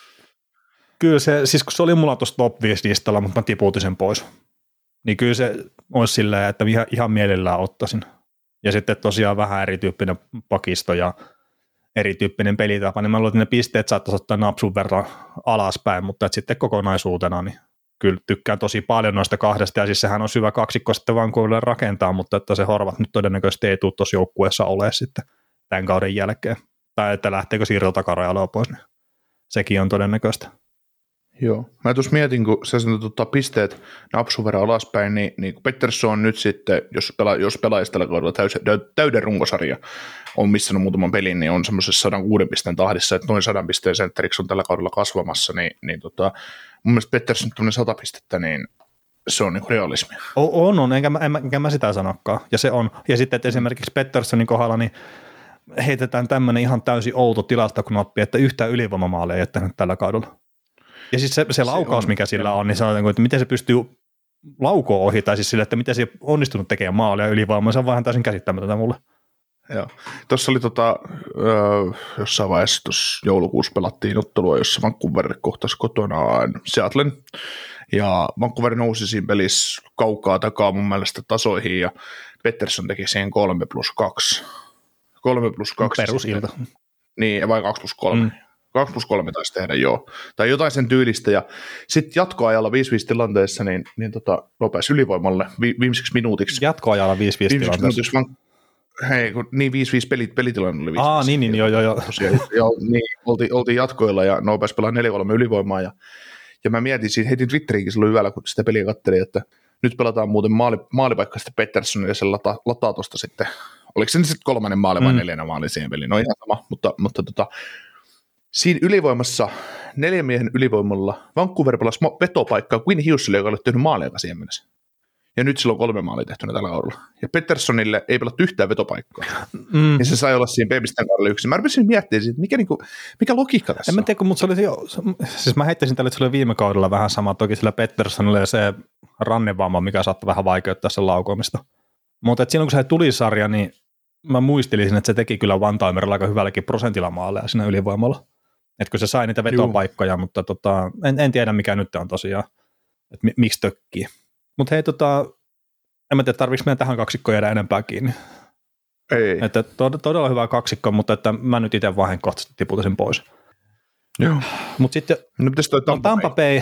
kyllä se, siis kun se oli mulla tuossa top viisi listalla, mutta mä tipuutin sen pois, niin kyllä se olisi silleen, että ihan, ihan mielellään ottaisin. Ja sitten tosiaan vähän erityyppinen pakisto ja erityyppinen pelitapa, niin mä luulen, että ne pisteet saattaisi ottaa napsun verran alaspäin, mutta että sitten kokonaisuutena, niin kyllä tykkään tosi paljon noista kahdesta, ja siis sehän on syvä kaksikko sitten Vancouverille rakentaa, mutta että se Horvat nyt todennäköisesti ei tule tuossa joukkueessa ole sitten tämän kauden jälkeen. Tai että lähteekö siirrellä takarajalla pois, niin sekin on todennäköistä. Joo. Mä tuossa mietin, kun sä sanot tota, pisteet napsun verran alaspäin, niin, niin Pettersson on nyt sitten, jos, pela, jos pelaisi tällä kaudella täysin, täyden runkosarja, on missannut muutaman pelin, niin on semmoisessa sadan kuuden pisteen tahdissa, että noin sadan pisteen sentteriksi on tällä kaudella kasvamassa, niin, niin tota, mun mielestä Pettersson tuonne sata pistettä, niin se on niin realismia. On, on, enkä mä, enkä mä sitä sanokaan, ja se on. Ja sitten, että esimerkiksi Petterssonin kohdalla, niin heitetään tämmöinen ihan täysin outo tilastaknoppi, että yhtään ylivoimamaalia ei ole tehnyt tällä kaudella. Ja siis se, se laukaus, se on, mikä sillä on, niin sanotaan, että miten se pystyy laukoa ohi, tai siis sillä, että miten se ei onnistunut tekemään maalia ylivoimaa, se on vähän täysin käsittämätöntä mulle. Joo. Tuossa oli tota, öö, jossain vaiheessa tuossa joulukuussa pelattiin ottelua, jossa Vancouver kohtasi kotonaan Seattlen, ja Vancouver nousi siinä pelissä kaukaa takaa mun mielestä tasoihin, ja Pettersson teki siihen kolme plus kaksi. kolme plus kaksi. Perusilta. Niin, vai kaksi plus kolme. Mm. kaksi plus kolme taisi tehdä, joo. Tai jotain sen tyylistä, ja sitten jatkoajalla viisi viisi tilanteessa, niin, niin tota, nopesi ylivoimalle vi- viimeiseksi minuutiksi. Jatkoajalla viisi viisi tilanteessa. Hei, kun niin viisi viisi pelit, pelitilanne oli viisi viisi. Aa, niin, niin, joo, joo, joo. joo niin, oltiin, oltiin jatkoilla, ja nopesi pelaa neljä kolme ylivoimaa, ja, ja mä mietin siitä, heitin Twitteriinkin silloin yöllä, kun sitä peliä katselin, että nyt pelataan muuten maali, maalipaikka sitten Petterssonille, ja se lataa, lataa tuosta sitten, oliko se sitten kolmannen maali vai mm. neljänä maali siihen peliin, no ihan sama, mutta, mutta tota, siinä ylivoimassa, neljän miehen ylivoimalla, Vancouver pelasi vetopaikkaa Quinn Hughesille, joka oli tehnyt maaliaika siihen mennessä. Ja nyt sillä on kolme maalia tehtynä tällä kaudella. Ja Petterssonille ei pelattu yhtään vetopaikkaa. Mm. Ja se sai olla siinä Babystän kaudella yksin. Mä rupesin miettimään, että mikä, niinku, mikä logiikka tässä en on. En mä tiedä, mutta se oli jo, siis mä heittäisin tälle, että se oli viime kaudella vähän sama. Toki sillä Petterssonille ja se rannevamma, mikä saattoi vähän vaikeuttaa sen laukoamista. Mutta silloin kun se tuli sarja, niin mä muistelisin, että se teki kyllä one-timerilla aika hyvälläkin prosentilla maaleja siinä ylivoimalla. Että kun se sai niitä vetopaikkoja, Juu. mutta tota, en, en tiedä mikä nyt on tosiaan, että mi, miksi tökkii. Mutta hei, tota, en mä tiedä, tarvitsetko meidän tähän kaksikkoon jäädä enempää kiinni? Ei. Että tod- todella hyvä kaksikko, mutta että mä nyt itse vahinkohtaisesti tiputin sen pois. Joo. Mutta sitten no, toi Tampa Bay,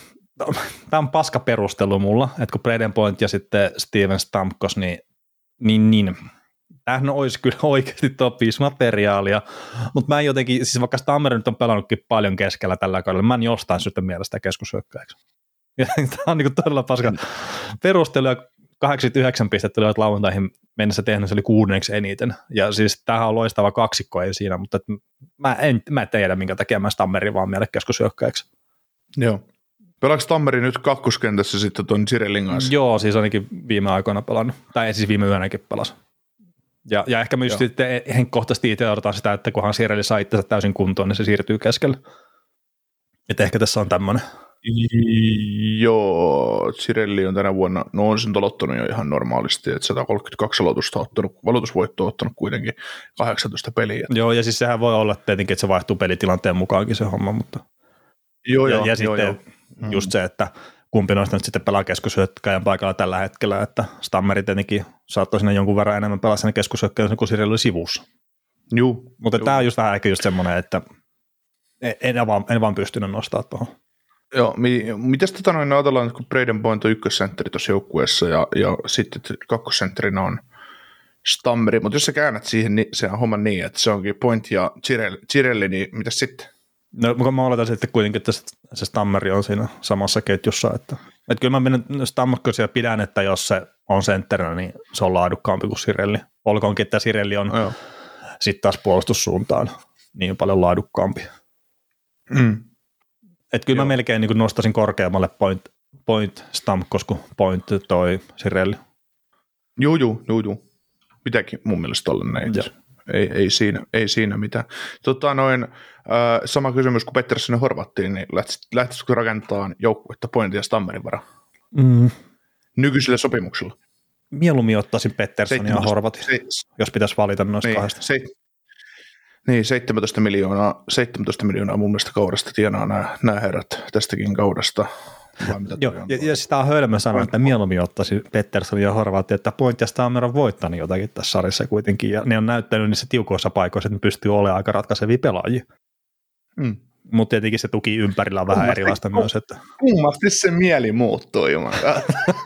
tämä on paska perustelu mulla, että kun Braden Point ja sitten Steven Stamkos, niin, niin, niin tämähän olisi kyllä oikeasti top viisi materiaalia, mutta mä en jotenkin, siis vaikka Stammer nyt on pelannutkin paljon keskellä tällä kaudella, mä en jostain syystä mielestä keskushyökkäjäksi. Tämä on niin todella paska perustelu, ja kahdeksankymmentäyhdeksän pistettä olivat lauantaihin mennessä tehnyt, se oli kuudenneksi eniten, ja siis tämähän on loistava kaksikko, ei siinä, mutta mä en, mä en tiedä, minkä takia mä Stammerin vaan miele keskushyökkäjäksi. Joo. Pelaako Stammeri nyt kakkoskentässä sitten tuon Cirellin kanssa? Joo, siis ainakin viime aikoina pelannut, tai siis viime yönäkin pelasi. Ja, ja ehkä myös sitten henkkohtaisesti itse odotan sitä, että kunhan Cirelli saa itsensä täysin kuntoon, niin se siirtyy keskelle. Että ehkä tässä on tämmöinen. Joo, Cirelli on tänä vuonna, no on sen tolottanut jo ihan normaalisti, että sata kolmekymmentäkaksi aloitusta ottanut, valotusvoittoa ottanut kuitenkin kahdeksantoista peliä. Joo, ja siis sehän voi olla tietenkin, että se vaihtuu pelitilanteen mukaankin se homma, mutta joo, ja, joo, ja joo, sitten joo. just se, että kumpi noista nyt sitten pelaa keskushyökkäjän paikalla tällä hetkellä, että Stammeri tietenkin saattoi sinne jonkun verran enemmän pelaa sen keskushyökkäjän, kun Cirelli oli sivussa. Joo. Mutta tämä on just vähän ehkä just semmoinen, että en vaan, en vaan pystynyt nostaa tuohon. Joo, mi- mitäs tota noin ajatellaan, kun Braden Point on ykkössentteri tuossa joukkueessa ja, ja sitten kakkosentterinä on Stammeri, mutta jos sä käännät siihen niin, se on homma niin, että se onkin Point ja Cirelli, Cirelli niin mitäs sitten? No mä oletan sitten kuitenkin, että se Stammeri on siinä samassa ketjussa, että, että kyllä mä menen Stammerkosia pidän, että jos se on sentterinä, niin se on laadukkaampi kuin Cirelli. Olkoonkin, että Cirelli on no, sitten taas puolustussuuntaan niin paljon laadukkaampi. Mm. Että kyllä Joo. mä melkein niin nostaisin korkeammalle Point, point Stamkos kuin Point toi Cirelli. Juu, juu, juu, juu. Pitääkin mun mielestä olla näin. Ei, ei, siinä, ei siinä mitään. Tota noin, äh, sama kysymys kuin Pettersson Horvattiin, niin lähtisikö rakentamaan joukkuetta Pointin ja Stammerin varaan? Mm. Nykyisillä sopimuksilla? Mieluummin ottaisin Pettersson ja Horvatin, se, jos pitäisi valita noista niin, kahdesta. Se, niin, seitsemäntoista miljoonaa, seitsemäntoista miljoonaa mun mielestä kaudesta tienaa nämä, nämä herrat tästäkin kaudesta. Joo, ja, ja sitä on hölmö sanoa, että mieluummin ottaisi Pettersson ja Horvatin, että Point ja Stammer on voittanut jotakin tässä sarjassa kuitenkin, ja ne on näyttänyt niissä tiukoissa paikoissa, että ne pystyy olemaan aika ratkaisevia pelaajia. Mm. Mutta tietenkin se tuki ympärillä on vähän kummasti, erilaista myös. Että kummasti se mieli muuttuu, jumala.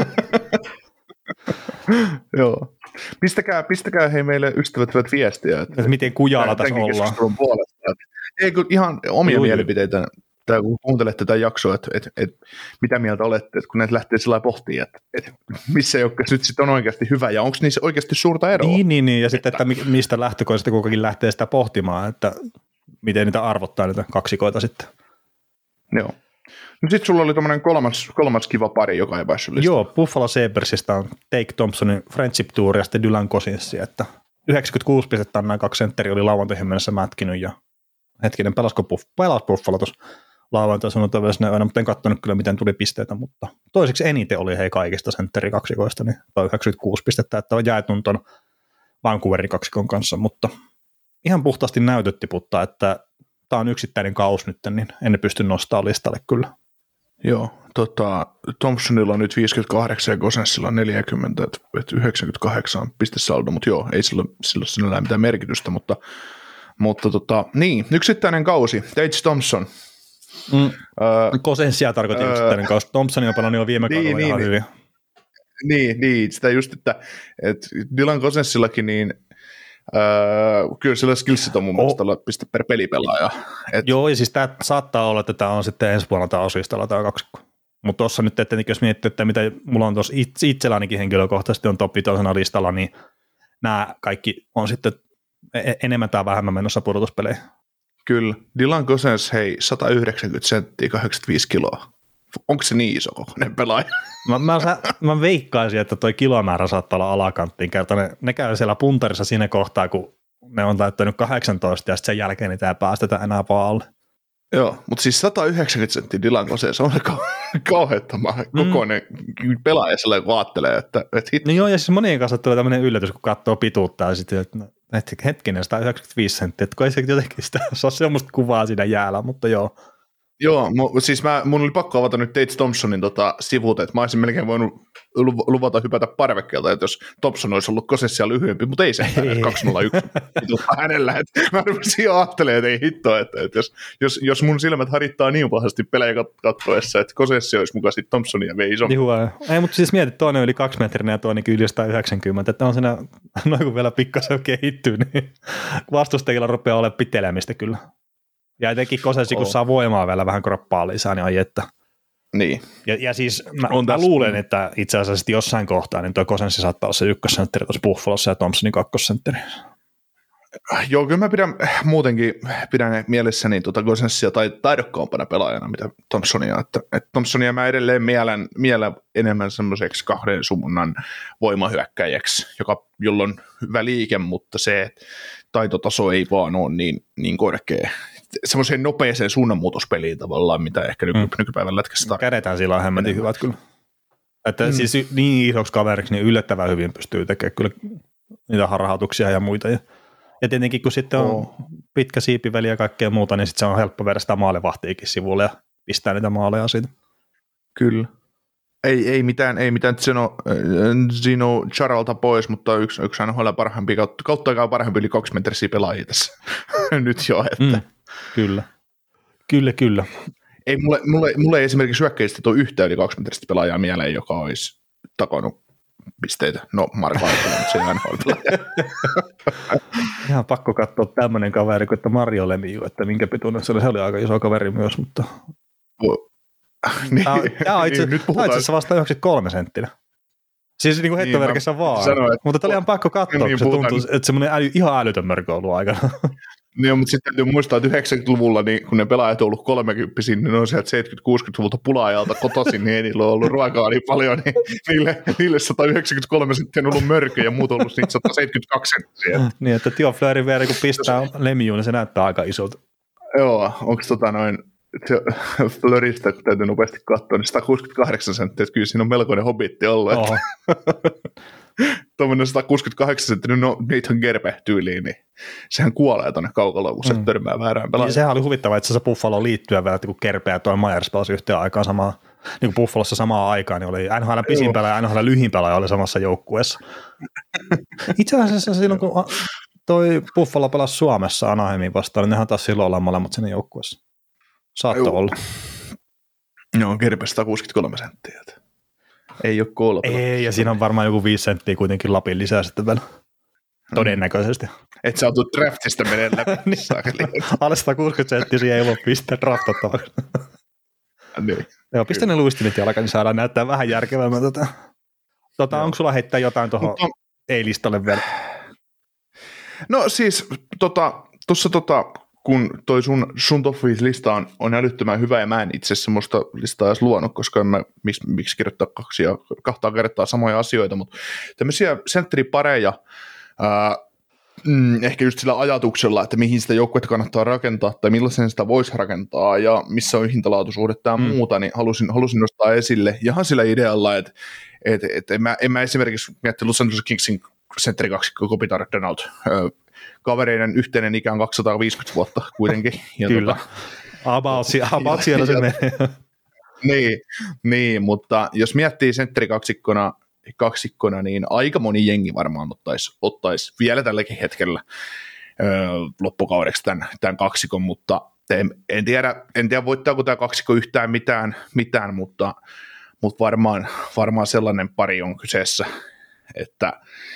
Joo. Pistäkää, pistäkää hei meille ystävät hyvät viestiä. Että, että miten kujalla tässä ollaan. Ei kun ihan omia Juu, mielipiteitä, tai kun kuuntelette tätä jaksoa, että, että, että mitä mieltä olette, että kun näitä lähtee sillä pohtimaan, että, että missä joukkueessa nyt sitten on oikeasti hyvä, ja onko niissä oikeasti suurta eroa? Niin, niin, niin. ja että, sitten, että mistä lähtökohdasta kukakin lähtee sitä pohtimaan, että miten niitä arvottaa niitä kaksikoita sitten. Joo. No sitten sulla oli tämmöinen kolmas, kolmas kiva pari, joka ei päässyt listaan. Joo, Buffalo Sabresista on Take Thompsonin Friendship Tour ja sitten Dylan Cousins, että yhdeksänkymmentäkuusi pistettä nämä kaksi sentteri oli lauantaihin mennessä mätkinyt ja hetkinen, pelasko Buff, pelas Buffalo tuossa lauantai sunnuntai yönä, mutta en katsonut kyllä miten tuli pisteitä, mutta toiseksi eniten oli hei kaikista sentterikaksikoista, niin toi yhdeksänkymmentäkuusi pistettä, että on jaetun ton Vancouverin kaksikon kanssa, mutta ihan puhtaasti näytöt tiputtaa, että tämä on yksittäinen kaus nyt, niin en pysty nostamaan listalle kyllä. Joo, tota, Thompsonilla on nyt viisikymmentäkahdeksan ja Gosenssilla on neljäkymmentä, että yhdeksänkymmentäkahdeksan pistesaldo, mutta joo, ei sillä, sillä ole sinällään mitään merkitystä, mutta, mutta tota, niin, yksittäinen kausi, Tage Thompson. Mm. Uh, Gosenssia tarkoitin uh, yksittäinen kausi, Thompsonin on pelannut jo viime kaudella niin, ihan niin, hyvin. Niin, niin, sitä just, että, että Dylan Gosenssillakin niin Öö, kyllä sillä skillsit on mun oh. mielestä olla piste per pelipelaaja. Et... Joo, ja siis tämä saattaa olla, että tämä on sitten ensi vuonna tämä osistalla tämä kaksikko. Mutta tuossa nyt, että jos miettii, että mitä mulla on tuossa itse, itsellänikin henkilökohtaisesti on top vitosena listalla, niin nämä kaikki on sitten enemmän tai vähemmän menossa pudotuspeleihin. Kyllä. Dylan Gosens, hei, sata yhdeksänkymmentä senttiä, kahdeksankymmentäviisi kiloa. Onko se niin iso kokoinen pelaaja? Mä, mä, mä veikkaisin, että toi kilomäärä saattaa olla alakanttiin. Kerta ne, ne käy siellä puntarissa siinä kohtaa, kun ne on täyttänyt kahdeksantoista ja sitten sen jälkeen niitä ei päästetä enää paalle. Joo, mutta siis sata yhdeksänkymmentä senttiä Dylan Gosens on kauheuttoman mm. kokoinen pelaaja sellainen, kun ajattelee, että, että hit. No joo, ja siis monien kanssa tulee tämmöinen yllätys, kun katsoo pituutta ja sitten, että hetkinen, sata yhdeksänkymmentäviisi senttiä, että kun ei se jotenkin sitä, se on semmoista kuvaa siinä jäällä, mutta joo. Joo, siis mä, mun oli pakko avata nyt Tage Thompsonin tota, sivut, että mä olisin melkein voinut luvata hypätä parvekkeelta, että jos Thompson olisi ollut Gosenssia lyhyempi, mutta ei se kaksi nolla yksi hänellä. Että mä rupesin jo ajattelemaan, että ei hittoa, että, että jos, jos, jos mun silmät harittaa niin pahasti pelejä kattoessa, että Gosenssia olisi mukaan sitten Thompsonia vei isommin. Juhu, ei, mutta siis mietit, toinen yli kaksi metrinen ja toinen yli sata yhdeksänkymmentä, että on siinä, noin kun vielä pikkasen kehittyy, niin vastustajilla rupeaa olemaan pitelemistä kyllä. Ja etenkin Gosenssi, kun oh. saa voimaa vielä vähän kroppaa lisää, niin ai että. Niin. Ja, ja siis mä, mä luulen, että itse asiassa jossain kohtaa, niin tuo Gosenssi saattaa olla se ykkössentteri tuossa Buffalossa ja Thompsonin kakkosentteri. Joo, kyllä mä pidän muutenkin pidän mielessäni tuota Gosenssia tai taidokkaampana pelaajana, mitä Thompsonia. Että, että Thompsonia mä edelleen mielen, mielen enemmän semmoiseksi kahden sumunnan voimahyökkäjäksi, joka, jolla on hyvä liike, mutta se taitotaso ei vaan ole niin, niin korkea. Semmoiseen nopeeseen suunnanmuutospeliin tavallaan, mitä ehkä nyky- mm. nykypäivän lätkässä tarvitaan. Kädetään sillä on hemmetin hyvät kyllä. Että mm. siis niin isoksi kaveriksi niin yllättävän hyvin pystyy tekemään kyllä niitä harhautuksia ja muita. Ja, ja tietenkin kun sitten on oh. pitkä siipiväli ja kaikkea muuta, niin sitten se on helppo viedä sitä maalivahtiikin sivulle ja pistää niitä maaleja siitä. Kyllä. Ei, ei mitään, ei mitään Zeno, Zeno Charalta pois, mutta yksi, yksi N H L parhaampi, kautta, kautta aikaa parhaampi yli kaksi metrisiä pelaajia tässä nyt jo. Että. Mm, kyllä, kyllä, kyllä. Ei, mulle, mulle, mulle ei esimerkiksi hyökkäistä tuo yhtä yli kaksi metristä pelaajaa mieleen, joka olisi takonut pisteitä. No, Marko Aikkonen, mutta se ei N H L-pelaaja. Ihan pakko katsoa tämmöinen kaveri kuin että Mario Lemieux, että minkä pituinen se oli, se oli aika iso kaveri myös, mutta... Niin, tämä on, tämä on itse, niin, tämä asiassa vasta yhdeksänkymmentäkolme senttinä. Siis niin kuin heittoverkissä niin, vaan. Sanoin, että, mutta tämä oli ihan pakko katsoa, niin, kun se tuntuu, että semmoinen äly, ihan älytön mörkö on ollut aikana. Niin, mutta sitten täytyy muistaa, että yhdeksänkymmentäluvulla, niin, kun ne pelaajat on ollut kolmekymppisiä, niin ne on sieltä seitsemänkymmentä-kuusikymmentäluvulta pula-ajalta kotoisin, niin ei niillä on ollut ruokaa niin paljon, niin niille, niille sata yhdeksänkymmentäkolme senttiä on ollut mörkö ja muut on ollut niitä sata seitsemänkymmentäkaksi senttiä. Niin, että Tio Fleurin vielä kun pistää Lemieux, niin se näyttää aika isolta. Joo, onko tota noin... Flöristä, kun täytyy nopeasti katsoa, niin sata kuusikymmentäkahdeksan senttiä, että kyllä siinä on melkoinen hobitti ollut. Tuommoinen sata kuusikymmentäkahdeksan senttiä, no Nathan Gerbe tyyliin, niin sehän kuolee tuonne kaukaloon, kun se mm. törmää väärään pelaajaan. Sehän oli huvittavaa, että se Buffalo liittyä vielä, että kun Gerbe ja toi Myers pelasi yhteen aikaan samaa, niin kuin Buffalossa samaan aikaan, niin oli N H L pisin pelaaja ja N H L lyhin pelaaja oli samassa joukkueessa. Itse asiassa silloin, kun toi Buffalo pelasi Suomessa Anaheimin vastaan, niin nehän taas silloin olla molemmat sinne joukkueessa. Saattoi olla. Joo, Gerbe sata kuusikymmentäkolme senttiä. Ei ole kolme. Ei, ja siinä on varmaan joku viisi senttiä kuitenkin Lapin lisää sitten vielä. Todennäköisesti. Et sä oot draftista menee läpi. Niin. Alle sata kuusikymmentä senttiä siihen ei voi pistää draftattavaksi. Niin. Joo, pistä ne luistimit jalkaan, niin saadaan näyttää vähän järkevämmän. Tota. Tota, onko sulla heittää jotain tuohon Mutta... ei-listalle vielä? No siis, tota, tuossa tota, kun toi sun, sun top viisi lista on, on älyttömän hyvä, ja mä en itse semmoista listaa edes luonut, koska en mä, miksi, miksi kirjoittaa kaksi ja kahtaa kertaa samoja asioita, mutta tämmöisiä sentteripareja, ää, mm, ehkä just sillä ajatuksella, että mihin sitä joukkuetta kannattaa rakentaa tai millaisen sitä voisi rakentaa ja missä on hintalaatuisuudet tai mm. muuta, niin halusin, halusin nostaa esille ihan sillä idealla, että et, et en, mä, en mä esimerkiksi miettinyt Los Angeles Kingsin sentterikaksikko Kopitar Donald, kavereiden yhteinen ikä on kaksisataaviisikymmentä vuotta kuitenkin. Ja Kyllä, tota, about, about siellä se menee. Niin, niin, mutta jos miettii sentterikaksikkona, kaksikkona, niin aika moni jengi varmaan ottaisi, ottaisi vielä tälläkin hetkellä öö, loppukaudeksi tämän, tämän kaksikon, mutta en, en, tiedä, en tiedä voittaako tämä kaksikko yhtään mitään, mitään mutta, mutta varmaan, varmaan sellainen pari on kyseessä, että,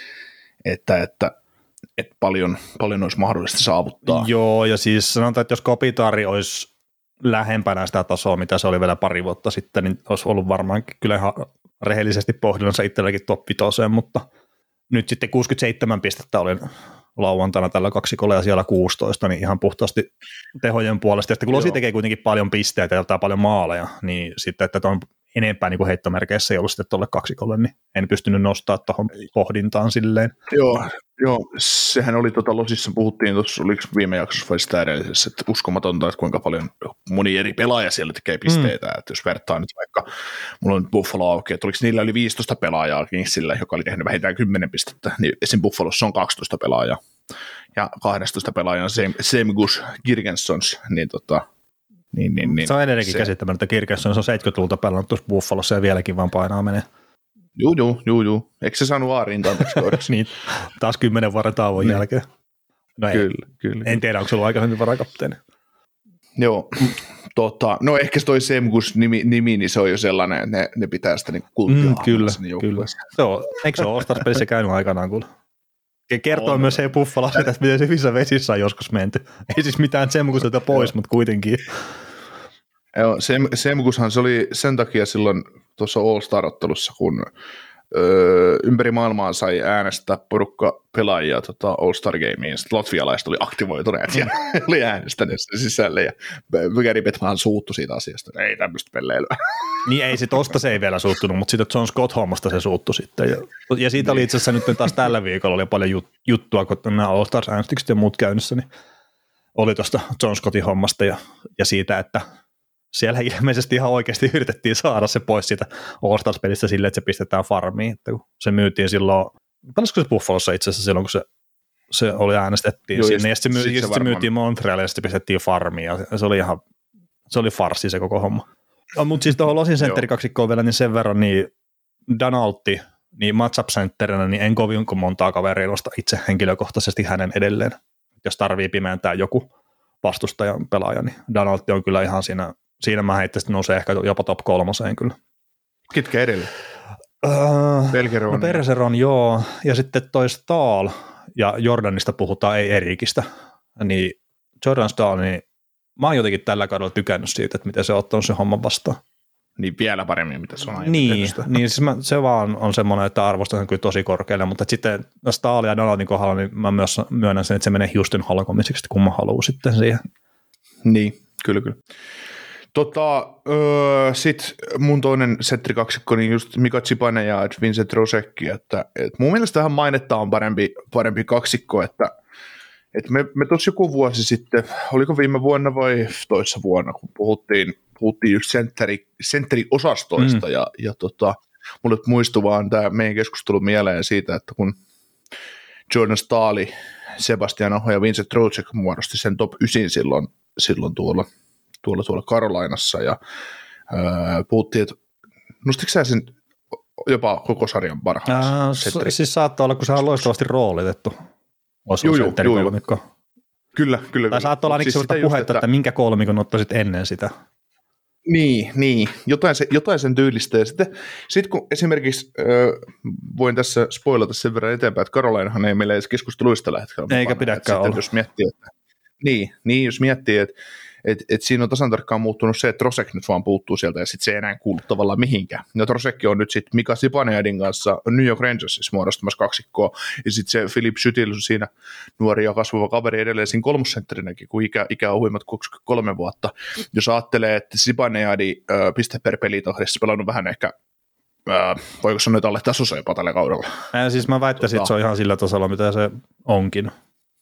että, että, että paljon, paljon olisi mahdollista saavuttaa. Joo, ja siis sanotaan, että jos Kopitari olisi lähempänä sitä tasoa, mitä se oli vielä pari vuotta sitten, niin olisi ollut varmaankin kyllä ihan rehellisesti pohdinnassa itselläkin top vitoseen, mutta nyt sitten kuusikymmentäseitsemän pistettä olin lauantaina tällä kaksikolla ja siellä kuusitoista, niin ihan puhtaasti tehojen puolesta. Ja sitten kun Losi tekee kuitenkin paljon pisteitä ja ottaa paljon maaleja, niin sitten, että on enempää niin kuin heittomerkeissä ei ollut sitten tuolle kaksikolle, niin en pystynyt nostamaan tuohon pohdintaan silleen. Joo, joo, sehän oli tota Losissa, puhuttiin tuossa, oliko viime jaksossa vai sitä edellisessä, että uskomatonta, että kuinka paljon moni eri pelaaja siellä tekee pisteitä, mm. että jos vertaa nyt vaikka, mulla on Buffalo auki, että oliko niillä yli viisitoista pelaajaa Kingsillä, joka oli tehnyt vähintään kymmenen pistettä, niin esim. Buffalossa on kaksitoista pelaajaa, ja kaksitoista pelaajaa Semgus Girgensons, niin tota, Niin, niin, niin. Se on edelleenkin se käsittämättä, että Kirkesson se on seitsemänkymmentäluvulta pelannut tuossa Buffalossa ja vieläkin vaan painaa menee. Juu, juu, juu, juu. Eikö se saanut A-rintaan täksi kaudeksi? Niin, taas kymmenen vuoden tauon niin jälkeen. No kyllä, ei, kyllä. En tiedä, onko se ollut aikaisemmin varakapteeni. Joo, tota, no ehkä toi Semgus-nimi, nimi, niin se on jo sellainen, että ne, ne pitää sitä niin kulttia mm, kyllä, kyllä. Se on, eikö se ole All-Stars-pelissä käynyt aikanaan, kun kertoo on. Myös hei Buffalo, että miten se hyvissä vesissä on joskus menty. Ei siis mitään Semguselta pois, mutta kuitenkin. Joo, Sem, Semgushan se oli sen takia silloin tuossa All-Star-ottelussa, kun öö, ympäri maailmaa sai äänestää porukka pelaajia tota All-Star-gameen, sitten latvialaiset oli aktivoituneet ja oli äänestäneet sen sisälle, ja Gary Bettman suuttui siitä asiasta, ei tämmöistä pelleilyä. Niin ei, sit tosta se ei vielä suuttunut, mutta sitten John Scott-hommasta se suuttui sitten, ja, ja siitä oli itse asiassa nyt taas tällä viikolla oli paljon jut, juttua, kun nämä All-Stars-äänestykset ja muut käynnissä, niin oli tuosta John Scottin hommasta ja, ja siitä, että siellä ilmeisesti ihan oikeasti yritettiin saada se pois siitä All-Stars-pelistä silleen, että se pistetään farmiin, että kun se myytiin silloin, pelasiko se Buffalossa itse asiassa silloin, kun se, se oli äänestettiin Joo, sinne, ja sitten se, myy, sit se, se myytiin Montrealille, ja sitten pistettiin farmiin, ja se oli ihan, se oli farssi se koko homma. No, mutta siis tuohon Losin sentterikaksikkoon vielä, niin sen verran, niin Donaldi, niin matchup-sentterinä, niin en kovin montaa kaveria nosta itse henkilökohtaisesti hänen edelleen, jos tarvii pimeäntää joku vastustajan pelaaja, niin Donaldi on kyllä ihan siinä, siinä mä heittäisin, nousee ehkä jopa top kolmoseen kyllä. Ketkä edelleen? Uh, Bergeron. No Bergeron, joo. Ja sitten toi Stahl, ja Jordanista puhutaan, ei Erikistä. Niin Jordan Stahl, niin mä oon jotenkin tällä kaudella tykännyt siitä, että miten se on ottanut sen homman vastaan. Niin vielä paremmin, mitä se on aiemmin Niin, niin siis mä, se vaan on semmoinen, että arvostan sen kyllä tosi korkealle, mutta sitten Stahl ja Donaldin kohdalla, niin mä myös myönnän sen, että se menee Houston halkomiseksi, kun mä haluan sitten siihen. Niin, kyllä, kyllä. Tota, öö, sitten mun toinen settrikaksikko, niin just Mika Zibanejad ja Vincent Rosekki, että et mun mielestä tähän mainetta on parempi, parempi kaksikko, että et me, me tuossa joku vuosi sitten, oliko viime vuonna vai toissa vuonna, kun puhuttiin, puhuttiin just sentteri, sentteriosastoista, mm. ja, ja tota, mulle muistui vaan tämä meidän keskustelu mieleen siitä, että kun Jordan Stahl, Sebastian Aho ja Vincent Trocheck muodosti sen top yhdeksän silloin, silloin tuolla, tuolla, tuolla Carolinassa, ja öö, puhuttiin, että nostitko sä sen jopa koko sarjan parhaaksi? Äh, siis saattaa olla, kun se on loistavasti roolitettu. Juu, juu, juu. Kyllä, kyllä. Tai saattaa olla ainakin siis sellaista puhetta, että, että minkä kolmikon ottaisit ennen sitä. Niin, niin. Jotain, se, jotain sen tyylistä. Ja sitten sit kun esimerkiksi, äh, voin tässä spoilata sen verran eteenpäin, että Carolinahan ei meillä edes keskusteluista lähdetään. Eikä pidäkään olla. Jos miettii, että, niin, niin, jos miettii, että et, et siinä on tasan tarkkaan muuttunut se, että Trocheck nyt vaan puuttuu sieltä, ja sitten se ei enää kuulu tavallaan mihinkään. Ja Trocheck on nyt sitten Mika Zibanejadin kanssa New York Rangersissa muodostamassa kaksikkoa, ja sitten se Philip Schüttil on siinä nuori ja kasvava kaveri edelleen siinä kolmosentterinäkin, kun ikä, ikä on huimat kolme vuotta. Jos ajattelee, että Zibanejadi äh, piste per pelitahdissa pelannut vähän ehkä, äh, voiko sanoa, että alle tasossa jopa tällä kaudella. Äh, siis mä väittäisin, tota, että se on ihan sillä tasolla, mitä se onkin.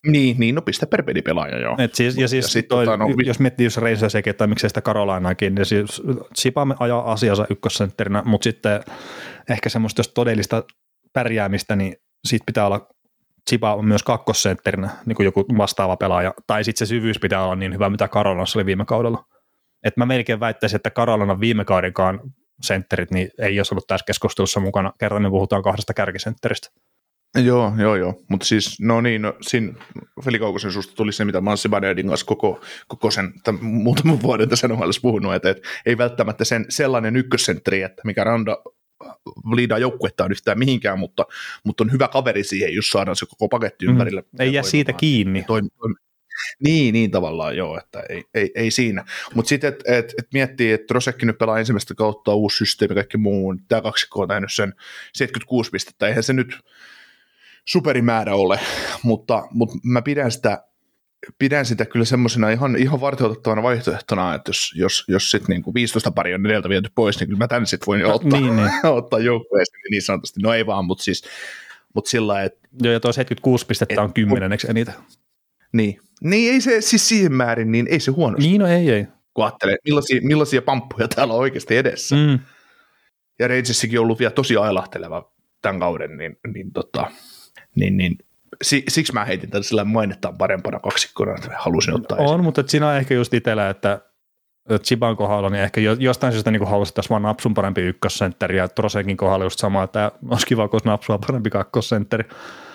Niin, niin no pistä per pelipelaaja, joo. Et siis, ja siis ja sit, toi, tota, no, jos miettii jos Rangersiakin, tai miksei sitä Carolinaakin, niin siis Chiba ajaa asiansa ykkössentterinä, mutta sitten ehkä semmoista, jos todellista pärjäämistä, niin siitä pitää olla Chiba on myös kakkosentterinä, niin kuin joku vastaava pelaaja, tai sitten se syvyys pitää olla niin hyvä, mitä Carolinassa oli viime kaudella. Et mä melkein väittäisin, että Carolinan viime kaudenkaan sentterit niin ei olisi ollut tässä keskustelussa mukana, kerran me puhutaan kahdesta kärkisentteristä. Joo, joo, joo, mutta siis no niin, no, siinä Veli Kaukosen suusta tuli se, mitä mä oon Zibanejadin kanssa koko, koko sen muutaman vuoden tässä N H L:ssä puhunut, että, että ei välttämättä sen sellainen ykkössentteri, että mikä randa liidaa joukkuettaan yhtään mihinkään, mutta, mutta on hyvä kaveri siihen, jos saadaan se koko paketti ympärille. Mm, ei jää siitä kiinni. Toimi, toimi. Niin, niin tavallaan joo, että ei, ei, ei siinä. Mutta sitten, että et, et miettii, että Trosekki nyt pelaa ensimmäistä kautta, uusi systeemi, kaikki muu, tämä kaksikko on tehnyt sen seitsemänkymmentäkuusi pistettä, eihän se nyt superimäärä ole, mutta, mutta mä pidän sitä, pidän sitä kyllä semmoisena ihan, ihan varteutettavana vaihtoehtona, että jos, jos, jos sitten niinku viisitoista pari on edeltä viety pois, niin kyllä mä tän sitten voin no, ottaa, niin, niin. ottaa joukkueeseen niin sanotusti. No ei vaan, mutta siis mutta sillä lailla, että... Joo, ja tuo seitsemänkymmentäkuusi pistettä on kymmenenneksi eniten. Niin. Niin ei se siis siihen määrin, niin ei se huonosti. Niin no ei, ei. Kun ajattelee, millaisia, millaisia pamppuja täällä on oikeasti edessä. Mm. Ja Rangersikin on ollut vielä tosi ailahteleva tämän kauden, niin, niin, tota, niin, niin siksi mä heitin tämän sillä mainittaan parempana kaksikkona, että halusin ottaa on, esiin. mutta siinä on ehkä just itsellä, että Chiban kohdalla, niin ehkä jostain syystä niin haluaisin tässä vaan Napsun parempi ykkössentteri, ja Trosekin kohdalla just sama, että olisi kiva, kun olisi Napsua parempi kakkosentteri.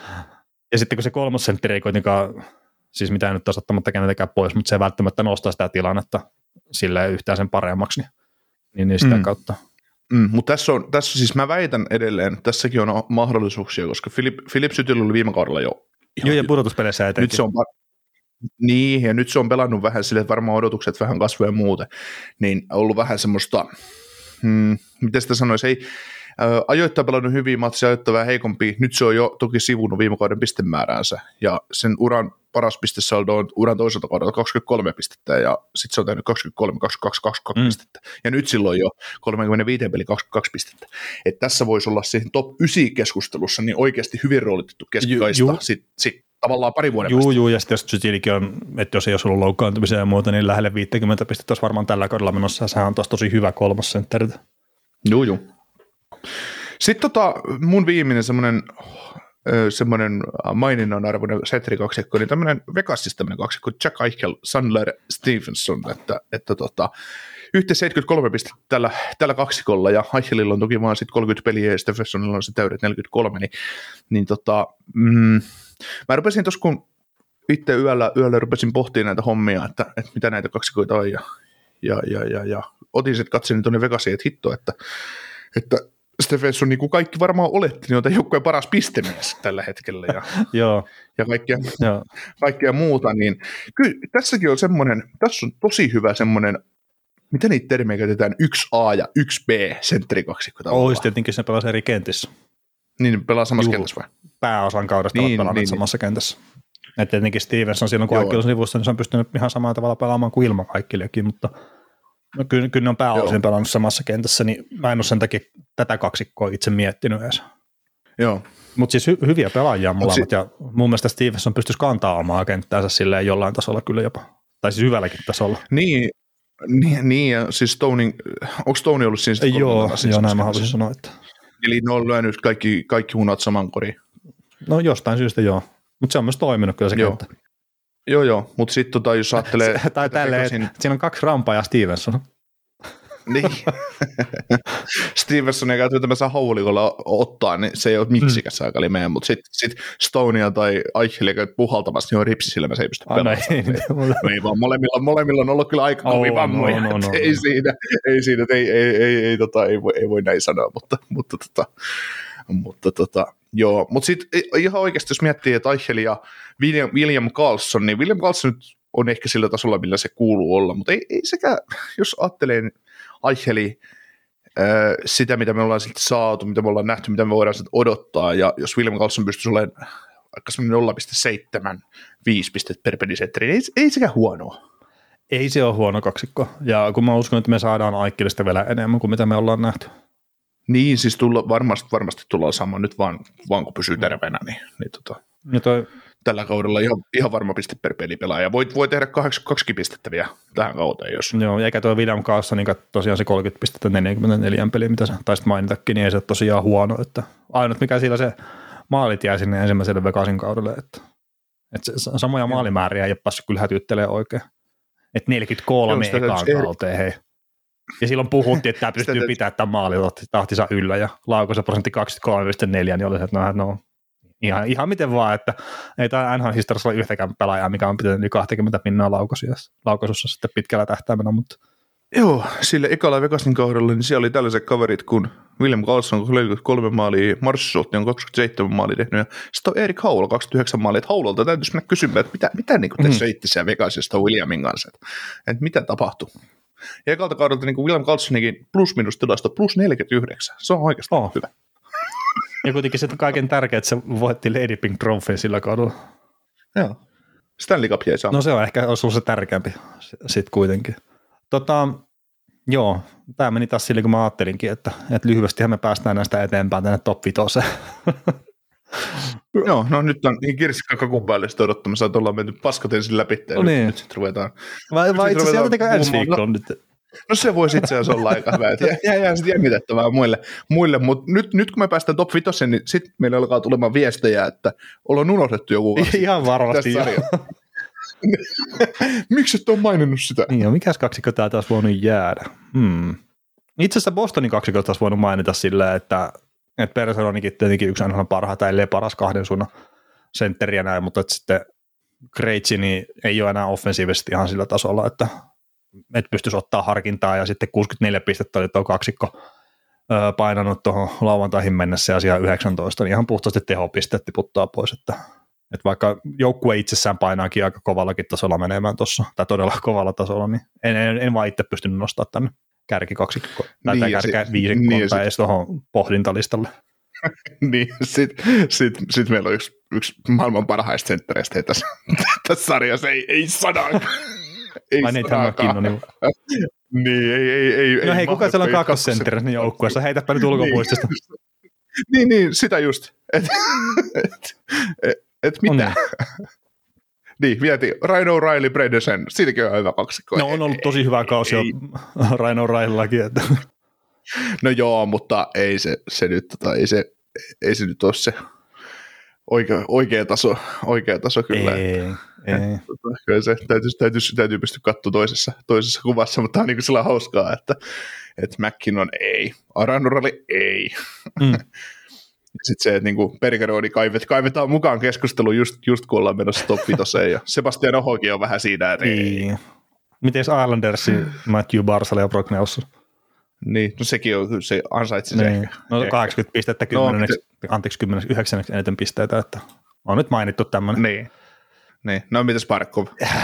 Ja sitten kun se kolmosentteri ei kuitenkaan, siis mitään nyt taas ottamatta kenetäkään pois, mutta se ei välttämättä nostaa sitä tilannetta silleen yhtään sen paremmaksi, niin, niin sitä mm. kautta. Mm, mutta tässä on, tässä siis mä väitän edelleen, että tässäkin on mahdollisuuksia, koska Filip, Filip Sytil oli viime kaudella jo. Joo, ja pudotuspeleissä etenkin. Nyt se on, niin, ja nyt se on pelannut vähän sille, että varmaan odotukset vähän kasvoja ja muuten, niin on ollut vähän semmoista, hmm, miten sitä sanoisi, ei, ää, ajoittaa pelannut hyviä matseja, ajoittaa vähän heikompia, nyt se on jo toki sivunut viime kauden pistemääränsä, ja sen uran paras pistesaldo on uran toiselta kaudella kaksikymmentäkolme pistettä, ja sitten se on tehnyt kaksikymmentäkolme, kaksikymmentäkaksi, kaksikymmentäkaksi mm. pistettä, ja nyt silloin jo kolmekymmentäviisi peli kaksikymmentäkaksi pistettä. Että tässä voisi olla siihen top yhdeksän keskustelussa niin oikeasti hyvin roolitettu keskikaista, sitten sit, tavallaan pari vuoden Juu, juu, ja sitten jos Sytilikin on, että jos ei olisi ollut loukkaantumisia ja muuta, niin lähelle viisikymmentä pistettä olisi varmaan tällä kaudella menossa, ja sehän on taas tosi hyvä kolmosentteri. Juu, juu. Sitten tota, mun viimeinen semmoinen semmoinen maininnan arvoinen setterikaksikko, niin tämmöinen Vegasissa tämmöinen kaksikko, Jack Eichel, Sandler, Stevenson, että, että tota, yhteensä seitsemänkymmentäkolme pistettä tällä, tällä kaksikolla, ja Eichelillä on toki vaan sitten kolmekymmentä peliä, ja Stephensonilla on se täydet neljäkymmentäkolme, niin, niin tota, mm, mä rupesin tuossa, kun itse yöllä, yöllä rupesin pohtimaan näitä hommia, että, että mitä näitä kaksikoita on, ja, ja, ja, ja, ja otin sitten katselin tuonne Vegasiin, että hitto, että, että Stephenson, niin kuin kaikki varmaan oletti, niin on tämän joukkueen paras pistemies tällä hetkellä ja, ja kaikkea, kaikkea muuta, niin kyllä tässäkin on semmoinen, tässä on tosi hyvä semmoinen, mitä niitä termejä käytetään, yksi A ja yksi B sentterikaksikko. Olisi tietenkin se pelaa eri kentissä. Niin, pelaa samassa Juhu. kentässä vai? Pääosan kaudesta niin, pelaa niin, samassa niin. kentässä. Että tietenkin Stevenson silloin, kun Aikelin sivussa, niin se on pystynyt ihan samalla tavalla pelaamaan kuin ilman Aikeliakin, mutta no kyllä, kyllä ne on pääosin pelannut samassa kentässä, niin mä en ole sen takia tätä kaksikkoa itse miettinyt edes. Joo. Mutta siis hy- hyviä pelaajia molemmat, si- ja mun mielestä Stevenson pystyisi kantaa omaa kenttäänsä silleen jollain tasolla kyllä jopa, tai siis hyvälläkin tasolla. Niin, niin, niin ja siis Stoning, onko Stone ollut siinä sitten Joo, joo näin mä haluaisin sanoa, että. Eli ne on lyönyt kaikki, kaikki hunat saman koriin. No jostain syystä joo, mutta se on myös toiminut kyllä se joo. kenttä. Joo, joo, mutta sitten tota, jos ajattelee... tai tälleen, Vegasin... siinä on kaksi rampaa ja Stevenson. Niin. Stevenson ei käytä tämmöisen haulikolla ottaa, niin se ei ole miksikäs mm. aika meidän, mutta sitten sit Stonea tai Eichelia käyt puhaltamassa, niin on ripsisilmä, se ei pysty pelaamaan. Ei, ei vaan molemmilla, molemmilla on ollut kyllä aika kovia vammoja. No, no, no, ei siinä, ei siinä, ei, ei, ei, ei, tota, ei, voi, ei voi näin sanoa, mutta, mutta, tota, mutta tota, joo. Mutta sitten ihan oikeasti, jos miettii, että Eichel ja William, William Karlsson, niin William Karlsson nyt on ehkä sillä tasolla, millä se kuuluu olla, mutta ei, ei sekä, jos ajattelee Eicheli, äh, sitä, mitä me ollaan sitten saatu, mitä me ollaan nähty, mitä me voidaan sitten odottaa, ja jos William Karlsson pystyisi olemaan aika semmoinen nolla pilkku seitsemän viisi pistettä per pelisetteri, niin ei, ei sekään huonoa. Ei se ole huono kaksikko, ja kun mä uskon, että me saadaan Eichelistä vielä enemmän kuin mitä me ollaan nähty. Niin, siis tulla, varmasti, varmasti tullaan saamaan nyt vaan, vaan kun pysyy terveenä, niin, niin tota. Ja toi tällä kaudella ihan, ihan varma piste per pelipelaaja. Voi, voi tehdä kahdeksankymmentäkaksi pistettä vielä tähän kauteen, jos... Joo, eikä tuo William Carlson, niin tosiaan se kolmekymmentä pistettä neljäkymmentäneljä peliä, mitä sä taisit mainitakin, niin ei se ole tosiaan huono. Että ainut mikä sillä se maalit jää sinne ensimmäiselle Vegasin kaudelle, että, että samoja maalimääriä ei ole päässyt kyllä hätyyttelemään oikein. Että neljäkymmentäkolme Joo, ekaan eri... kauteen, hei. Ja silloin puhuttiin, että tämä pystyy pitämään tämän maalitahtinsa yllä, ja laukaisen prosentti kaksikymmentäkolme pilkku neljä, niin oli se, että no, no ihan, ihan miten vaan, että ei tämä N H L-historiassa ole yhtäkään pelaajaa, mikä on pitänyt yli kaksikymmentä pinnaa laukaisussa sitten pitkällä tähtäimellä, mutta... Joo, sille ekalla Vegasin kaudella, niin siellä oli tällaiset kaverit kuin William Carlson, kolmekymmentäkolme maalia, Marshall Schultz on kaksikymmentäseitsemän maalia tehnyt, ja sitten on Erik Haula, kaksikymmentäyhdeksän maalia, että Haulalta täytyisi mennä kysymään, että mitä, mitä niin te mm. söitte siellä Vegasista Williamin kanssa, että, että mitä tapahtui. Ja ekalta kaudelta niin kuin William Carlsonikin plus-minus tilasto plus neljäkymmentäyhdeksän, se on oikeasti oh. hyvä. Ja kuitenkin se kaiken tärkeää, että se voitti Lady Pink Trophyn sillä kaudella. Joo, Stanley Cup jäi saamaan. No se on ehkä olisi ollut se tärkeämpi sitten kuitenkin. Tota, joo, tämä meni taas sille, kun mä ajattelinkin, että, että lyhyestihän me päästään näistä eteenpäin tänne top vitoseen. Joo, no nyt on niin kirsikka kakun päälle sitä odottamassa, että ollaan menty paskatensin läpi. No niin. Nyt sitten ruvetaan... Vai, vai itse asiassa jotenkin ensi viikkoon nyt? No se voisi itse asiassa olla aika hyvä. Jää, jää sitten jännitettävää muille, muille. mutta nyt, nyt kun me päästään top vitoseen, niin sitten meillä alkaa tulemaan viestejä, että ollaan unohdettu joku kaksi. Ihan varmasti jo. Miksi et ole maininnut sitä? Niin, no mikäs kaksikko tää taas voinut jäädä? Hmm. Itse asiassa Bostonin kaksikko taas voinut mainita silleen, että, että Perseronikin tietenkin yksi aina parhaita, ellei paras kahden suunnan sentteriä näin, mutta että sitten Krejci niin ei ole enää offensiivisesti ihan sillä tasolla, että et pystyisi ottaa harkintaa, ja sitten kuusikymmentäneljä pistettä oli tuo kaksikko öö, painanut tuohon lauantaihin mennessä, ja siellä yhdeksäntoista, niin ihan puhtaasti tehopisteet tiputtaa pois, että että vaikka joukkue itsessään painaakin aika kovallakin tasolla menemään tuossa, tai todella kovalla tasolla, niin en, en, en vaan itse pystynyt nostamaan tänne kärkikaksikkoon, tai niin, kärkiviisikkoon, niin, tai edes tuohon pohdintalistalle. Niin, sitten sit, sit meillä on yksi, yksi maailman parhaista senttereistä hei tässä, tässä sarjassa, ei, ei sanaakaan. Ei Ai niitä mäkin on. Niin, niin ei, ei, ei. No ei hei, kuka siellä on kakkosentterissä niin joukkueessa? Heitäpä nyt ulkopuistista. Niin, niin, sitä just. Että et, et, et mitä? No niin. Niin, vietiin Ryan O'Reilly, Bredesen, siitäkin on hyvä kaksikko. No on ollut tosi hyvä kausi jo Ryan O'Reillyllakin. Että. No joo, mutta ei se, se nyt, tota, ei, se, ei se nyt ole se oikea, oikea, taso, oikea taso kyllä. Ei, että, ei. Tota, kyllä se täytyy, täytyy, täytyy pystyä katsoa toisessa, toisessa kuvassa, mutta tämä on niin kuin sillä hauskaa, että, että McKinnon ei, Ryan O'Reilly ei. Mm. Sitten se, että niinku Bergerooni kaivet, kaivetaan mukaan keskusteluun just, just kun ollaan menossa top vitoseen, ja Sebastian Ahokin on vähän siinä, että ei. Miten Islandersin Matthew Barzal ja Brock Nelson? Niin, no sekin on, se ansaitsi niin. Se ehkä. No kahdeksankymmentä pistettä, kymmeneksi, no, anteeksi kymmeneksi, yhdeksänneksi eniten pisteitä, että on nyt mainittu tämmöinen. Niin, niin. No mitäs Barkov?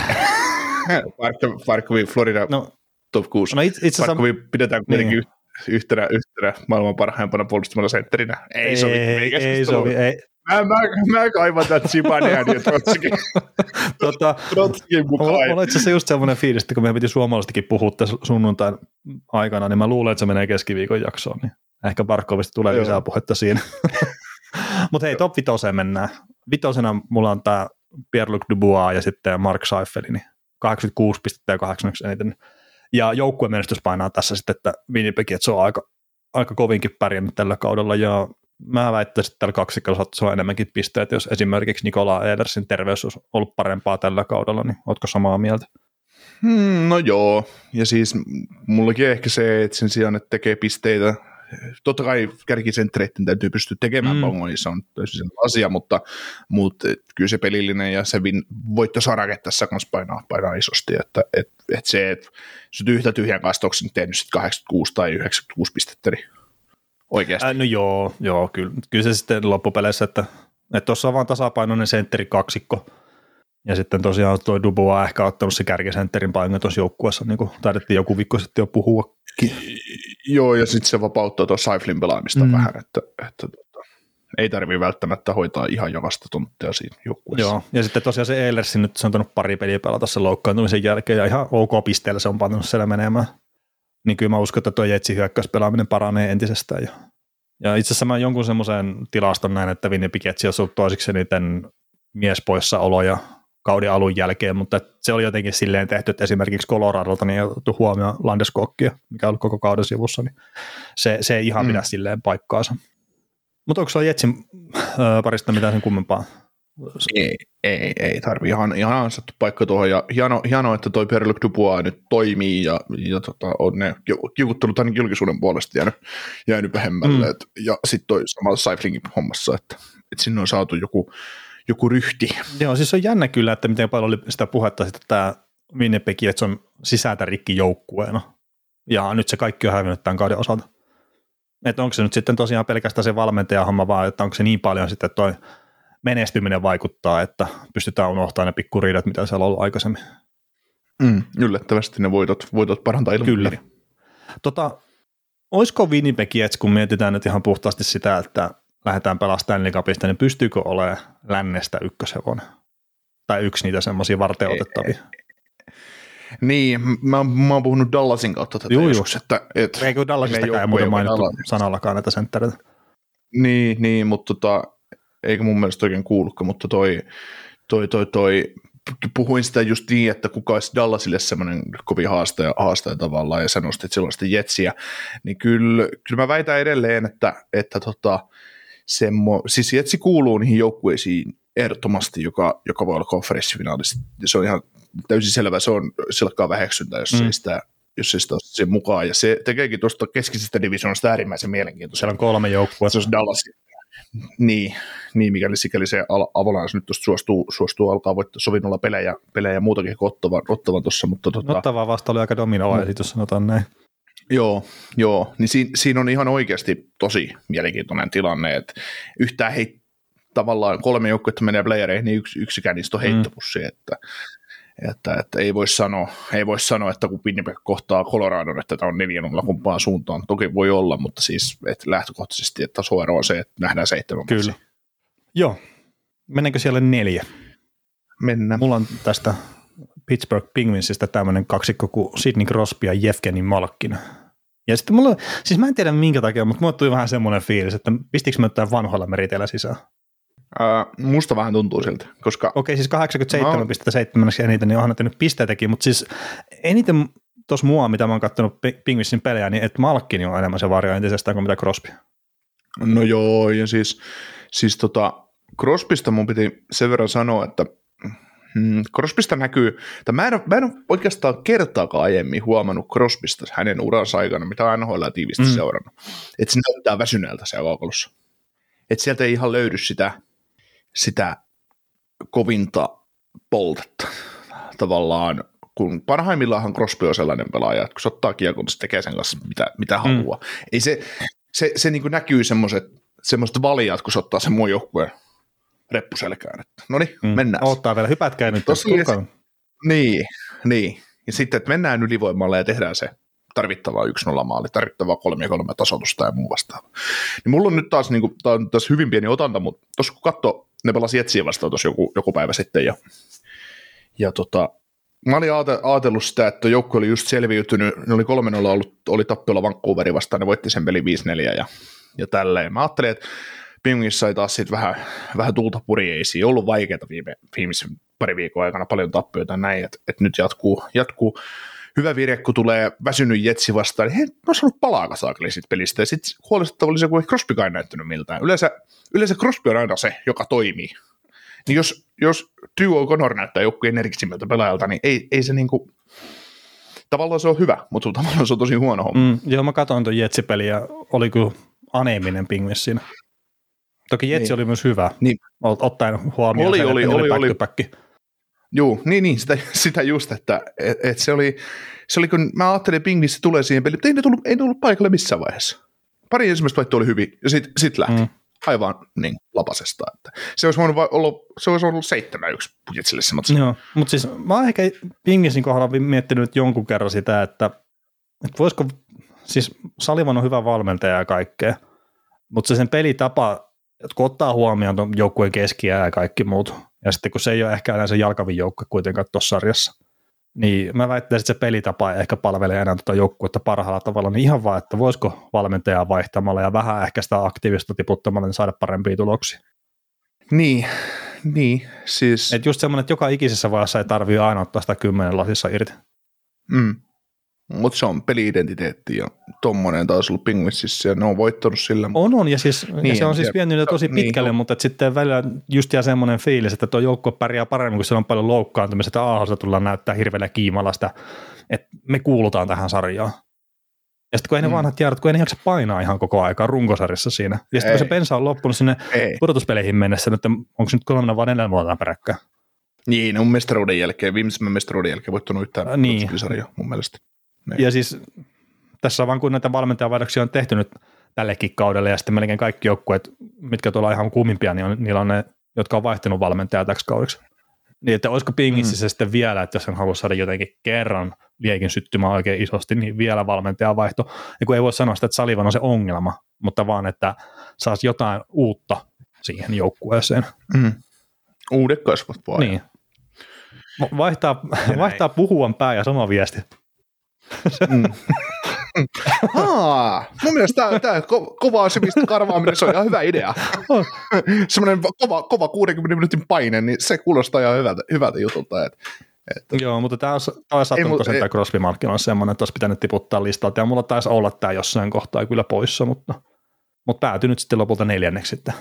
Barkovin Florida no, top kuusi. No itse asiassa... Barkovin pidetään kuitenkin niin. Yhtenä, yhtenä maailman parhaimpana puolustamalla sentterinä. Ei, ei sovi. Ei, ei sovi. Ei. Mä, mä, mä kaivan tämän Zibanean ja Trotsikin, tota, Trotsikin mukaan. Mulla on itse asiassa just semmoinen fiilis, että kun meidän piti suomalaistakin puhua tässä sunnuntain aikana, niin mä luulen, että se menee keskiviikon jaksoon. Niin ehkä Barkovista tulee lisää puhetta siinä. Mutta hei, top vitoseen mennään. Vitosena mulla on tämä Pierre-Luc Dubois ja sitten Mark Scheifele, niin kahdeksankymmentäkuusi pistettä ja kahdeksankymmentä eniten. Ja joukkueen menestys painaa tässä sitten, että Winnipeg, että se on aika, aika kovinkin pärjännyt tällä kaudella, ja mä väittäisin, että tällä kaksikolla saattaa olla enemmänkin pisteet, jos esimerkiksi Nikola Ehlers terveys olisi ollut parempaa tällä kaudella, niin ootko samaa mieltä? Hmm, no joo, ja siis mullakin ehkä se, että sen sijaan, että tekee pisteitä, totta kai kärkisentreitten täytyy pystyä tekemään mm. paljon, niin se on täysin asia, mutta, mutta kyllä se pelillinen ja se voittosarake tässä kanssa painaa, painaa isosti, että et, et se, että sä yhtä tyhjän kastoksen tehnyt sitten kahdeksankymmentäkuusi tai yhdeksänkymmentäkuusi pistettä, niin oikeasti. Äh, no joo, joo kyllä, kyllä se sitten loppupeleissä, että tuossa on vaan tasapainoinen sentteri kaksikko, ja sitten tosiaan tuo Dubois on ehkä ottanut se kärkisentterin painon tuossa joukkueessa, niin kuin taidettiin joku viikko sitten jo puhuakin. Joo, ja sitten se vapauttaa tuon Scheifelen pelaamista mm. vähän, että, että tota, ei tarvitse välttämättä hoitaa ihan jokaista tonttia siinä joukkueessa. Joo, ja sitten tosiaan se Ehlers nyt se on tannut pari peliä pelata sen loukkaantumisen jälkeen, ja ihan ok pisteellä se on pannut siellä menemään. Niin kyllä mä uskon, että tuo Jetsin hyökkäyspelaaminen paranee entisestään. Ja, ja itse asiassa mä jonkun semmoisen tilaston näin, että Winnipeg Jetsi on ollut toisiksi eniten miespoissaoloja kauden alun jälkeen, mutta se oli jotenkin silleen tehty, että esimerkiksi Coloradolta niin ei otettu huomioon Landeskoggia, mikä on ollut koko kauden sivussa, niin se, se ei ihan mm. pidä silleen paikkaansa. Mutta onko sulla Jetsin öö, parista mitään sen kummempaa? Ei, ei, ei tarvitse. Ihan, ihan ansattu paikka tuohon. Ja hieno, hieno että toi Pierre-Luc Dubois nyt toimii ja, ja tota, on ne kiukuttelut ainakin julkisuuden puolesta jäänyt, jäänyt vähemmälle. Mm. Et, ja sitten toi samalla Seiflingin hommassa, että et sinne on saatu joku, joku ryhti. Joo, siis on jännä kyllä, että miten paljon oli sitä puhetta, että tämä Winnipeg Jets on sisältä rikki joukkueena. Ja nyt se kaikki on hävinnyt tämän kauden osalta. Että onko se nyt sitten tosiaan pelkästään se valmentajahomma, vaan että onko se niin paljon sitten toi menestyminen vaikuttaa, että pystytään unohtamaan ne pikkuriidat, mitä siellä on ollut aikaisemmin. Mm, yllättävästi ne voitot, voitot parantaa ilmapiiriä. Kyllä. Tota, olisiko Winnipeg Jets, kun mietitään nyt ihan puhtaasti sitä, että lähdetään pelaamaan Stanley Cupista, niin pystyykö olemaan lännestä ykköshevonen? Tai yksi niitä semmoisia varten otettavia? Niin, mä, mä oon puhunut Dallasin kautta tätä juu, joskus. Että, et, eikö Dallasistakaan ei muuten mainittu Dallas sanallakaan näitä senttereitä? Niin, niin, mutta tota, eikä mun mielestä oikein kuulukaan, mutta toi, toi, toi, toi, puhuin sitä just niin, että kuka olisi Dallasille semmoinen kovin haastaja, haastaja tavallaan, ja sä nostit silloin sitten Jetsiä, niin kyllä, kyllä mä väitän edelleen, että, että tota, semmo, siis Jetsi kuuluu niihin joukkueisiin ehdottomasti, joka, joka voi olla konferenssifinaalissa, ja se on ihan täysin selvä, se on silkkaa väheksyntä, jos mm. ei sitä jos ei sitä ole sen mukaan, ja se tekeekin tuosta keskisestä divisioonasta äärimmäisen mielenkiintoista. Siellä on kolme joukkuetta. Se on Dallas. Niin, niin, mikäli sikäli se Avalanche nyt tuosta suostuu, suostuu alkaa voittaa sovinnolla pelejä, pelejä muutakin kuin Ottavan, Ottavan tuossa. Mutta tota, Ottava vasta oli aika dominoa, no, jos sanotaan näin. Joo, joo, niin siinä, siinä on ihan oikeasti tosi mielenkiintoinen tilanne, että yhtään hei, tavallaan kolme joukkuetta menee playereihin, niin yks, yksikään niistä on heittopussi, mm. että, että, että ei voi sanoa, ei voi sanoa, että kun Winnipeg kohtaa Coloradon, että tämä on neljä nolla kumpaan suuntaan, toki voi olla, mutta siis että lähtökohtaisesti, että tasoero on se, että nähdään seitsemän. Kyllä. Pussi. Joo, mennäänkö siellä neljä? Mennään. Mulla on tästä Pittsburgh Penguinsista tämmöinen kaksikko kuin Sidney Crosby ja Jevgeni Malkin. Ja sitten mulla, siis mä en tiedä minkä takia, mutta mulla tuli vähän semmoinen fiilis, että pistikö mä tämän vanhoilla meriteillä sisään? Uh, musta vähän tuntuu siltä, koska... Okei, okay, siis kahdeksankymmentäseitsemän no. pistettä seitsemänneksi eniten, niin onhan tehnyt pisteitäkin, mutta siis eniten tuossa mua, mitä mä oon katsonut Penguinsin pelejä, niin että Malkin on enemmän se varjo entisestään kuin mitä Crosby. No joo, ja siis, siis tota, Crosbysta mun piti sen verran sanoa, että hmm, Crosbysta näkyy, että mä en, ole, mä en ole oikeastaan kertaakaan aiemmin huomannut Crosbysta hänen uransa aikana, mitä on N H L tiivistä mm. seurannut, että se näyttää väsyneeltä siellä kaukalossa. Että sieltä ei ihan löydy sitä, sitä kovinta poltetta tavallaan, kun parhaimmillaan Crosby on sellainen pelaaja, että kun se ottaa kiekon, se tekee sen kanssa mitä, mitä mm. haluaa. Ei se, se, se niin kuin näkyy semmoiset, semmoiset valijat, kun se ottaa sen muun joukkueen reppuselkään. No niin, mm. mennään. Ottaa vielä, hypätkää nyt. Tosiaan, niin, niin. Ja sitten, että mennään ylivoimalle ja tehdään se tarvittavaa yksi nolla maali, tarvittavaa kolme kolme tasoitusta ja muu vastaava. Niin mulla on nyt taas, niin kuin, tää on taas hyvin pieni otanta, mutta tuossa kun katsoo, ne pelasi Jetsiä vastaan tuossa joku, joku päivä sitten, ja, ja tota, mä olin ajatellut sitä, että joukko oli just selviytynyt, ne oli kolme nolla ollut, oli tappiolla Vancouveri vastaan, ne voitti sen peli viisi neljä ja, ja tälleen. Mä ajattelin, että Penguins sai taas siitä vähän, vähän tulta purjeisiin, ollut vaikeaa viime, viimeisen pari viikon aikana, paljon tappioita ja näin, että, että nyt jatkuu, jatkuu hyvä vire, kun tulee väsynyt Jetsi vastaan, niin he on saanut palaa saakeli siitä pelistä, ja sitten huolestuttava oli se, kun ei Crosbykaan näyttänyt miltään. Yleensä, yleensä Crosby on aina se, joka toimii. Niin jos, jos Drew O'Connor näyttää joku energisimmältä pelaajalta, niin ei, ei se niinku, tavallaan se on hyvä, mutta tavallaan se on tosi huono homma. Mm, joo, mä katsoin tuon Jetsi-peli, ja oli kyllä aneeminen Penguins siinä. Toki Jetsi niin oli myös hyvä, niin ottaen huomioon oli, sen, oli, että oli, oli, oli. Joo, niin, niin sitä, sitä just, että et, et se, oli, se oli, kun mä ajattelin, että Penguins tulee siihen peliin, mutta ei ne tullut, ei ne tullut paikalle missään vaiheessa. Pari ensimmäistä vaihtoa oli hyvin, ja sitten sit lähti. Mm. Aivan niin lapasesta. Että se olisi voinut olla, se olisi ollut seitsemän yksi Jetsille se matsi. Joo, mutta siis mä oon ehkä Penguinsin kohdalla miettinyt jonkun kerran sitä, että, että voisiko, siis Sullivan on hyvä valmentaja ja kaikkea, mutta se sen pelitapa, että kun ottaa huomioon tuon joukkueen keskiä ja kaikki muut, ja sitten kun se ei ole ehkä enää se jalkavin joukko kuitenkaan tuossa sarjassa, niin mä väittäisin, että se pelitapa ei ehkä palvelee enää tuota joukkuetta parhaalla tavalla, niin ihan vaan, että voisiko valmentajaa vaihtamalla ja vähän ehkä sitä aktiivista tiputtamalla niin saada parempia tuloksia. Niin, niin, siis... Et just semmoinen, että joka ikisessä vaiheessa ei tarvitse aina ottaa sitä kymmenen lasissa irti. Mm. Mutta se on peli-identiteetti ja tommonen taas ollut Penguinsissa ja ne on voittanut sillä. On, on ja, siis, niin, ja se on siis vienyt niitä tosi pitkälle, niin, mutta et sitten välillä just jää semmoinen fiilis, että tuo joukko pärjää paremmin, kun siellä on paljon loukkaantumista, että Aahosta tullaan näyttää hirveällä kiimalla sitä, että me kuulutaan tähän sarjaan. Ja sitten kun ei ne mm. vanhat jäädät, kun ei ne jaksa painaa ihan koko aikaa runkosarjassa siinä. Ja sitten kun se bensa on loppunut sinne ei. pudotuspeleihin mennessä, että onko se nyt kolmena vai neljänä vuonna peräkkäin? Niin, ne on mestaruuden jälkeen, viimeisemmän mestaruuden jälkeen voittanut yhtään niin. pudotuspelisarjaa mun mielestä. Ne. Ja siis tässä on vaan kun näitä valmentajavaihdoksia on tehty nyt tällekin kaudelle ja sitten melkein kaikki joukkueet, mitkä tuolla ihan kuumimpia, niin on, niillä on ne, jotka on vaihtanut valmentajaa täksi kaudeksi. Niin, että olisiko Pingissä mm. sitten vielä, että jos hän haluaisi saada jotenkin kerran liekin syttymään oikein isosti, niin vielä valmentaja vaihto. Ja kun ei voi sanoa sitä, että Sullivan on se ongelma, mutta vaan, että saisi jotain uutta siihen joukkueeseen. Mm. Uudet kasvot vaan. Niin. Vaihtaa, vaihtaa puhuvan pää ja sama viesti. Mm. Haa, mun mielestä tämä, tämä ko- kova asemista karvaaminen, se on ihan hyvä idea. Semmoinen kova, kova kuudenkymmenen minuutin paine, niin se kuulostaa ihan hyvältä, hyvältä jutulta. Että, että... Joo, mutta tämä on, tämä on sattunut tosiaan tämä Crosby-markkinoilla semmoinen, että olisi pitänyt tiputtaa listalta, ja mulla taisi olla tämä jossain kohtaa kyllä poissa, mutta, mutta päätyi nyt sitten lopulta neljänneksi sitten.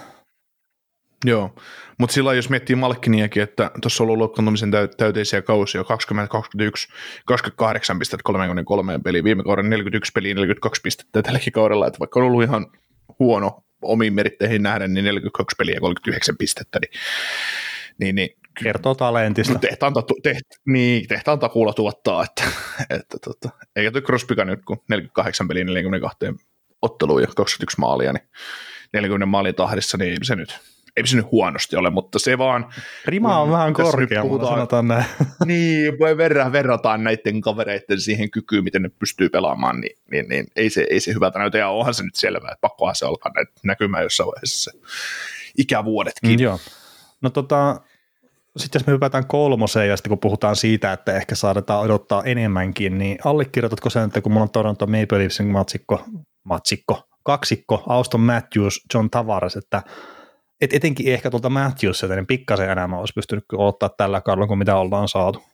Joo, mutta sillä jos miettii Malkkiniakin, että tuossa on ollut loukkaantumisen täyteisiä kausia, kaksikymmentä kaksikymmentäyksi, kaksikymmentäkahdeksan pistettä kolmekymmentäkolme peliä, viime kauden neljäkymmentäyksi peliä, neljäkymmentäkaksi pistettä tälläkin kaudella, että vaikka on ollut ihan huono omiin meritteihin nähden, niin neljäkymmentäkaksi peliä ja kolmekymmentäyhdeksän pistettä, niin, niin, niin kertoo talentista. Tehtaan, teht, niin, tehtaan takuulla tuottaa, että, että tota, eikä tuo Crosbyka nyt, kun neljäkymmentäkahdeksan peliä, neljäkymmentäkaksi otteluun ja kaksikymmentäyksi maalia, niin neljäkymmentä maalin tahdissa, niin se nyt ei se nyt huonosti ole, mutta se vaan... Rima on vähän korkea, mutta sanotaan näin. Niin, voi verran, verrataan näiden kavereiden siihen kykyyn, miten ne pystyy pelaamaan, niin, niin, niin ei, se, ei se hyvältä näytä, ja onhan se nyt selvää, että pakkohan se alkaa näkymään jossain vaiheessa ikävuodetkin. Mm, joo. No tota, sitten jos me hypätään kolmoseen, ja sitten kun puhutaan siitä, että ehkä saadaan odottaa enemmänkin, niin allekirjoitatko sen, että kun mulla on Toronto Maple Leafsin matsikko, matsikko, kaksikko, Auston Matthews, John Tavares, että et etenkin ehkä tuolta Matthewsilta, niin pikkasen enemmän olisi pystynyt ottaa tällä kaudella kuin mitä ollaan saatu.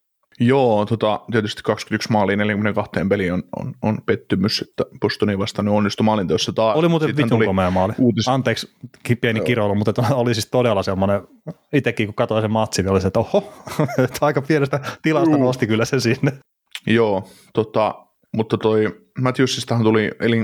Joo, tota, tietysti kaksikymmentäyksi maalia neljäkymmentäkaksi peliä on, on, on pettymys, että Bostonin vastaan ne onnistui maalinteossa taas. Oli muuten vitun komea maali. Uutis... Anteeksi, pieni Joo. kiroilu, mutta oli siis todella semmoinen, itsekin kun katsoin sen matsin, niin oli se, että oho, aika pienestä tilasta Juu. nosti kyllä se sinne. Joo, tota, mutta toi Matthewsistahan tuli elin,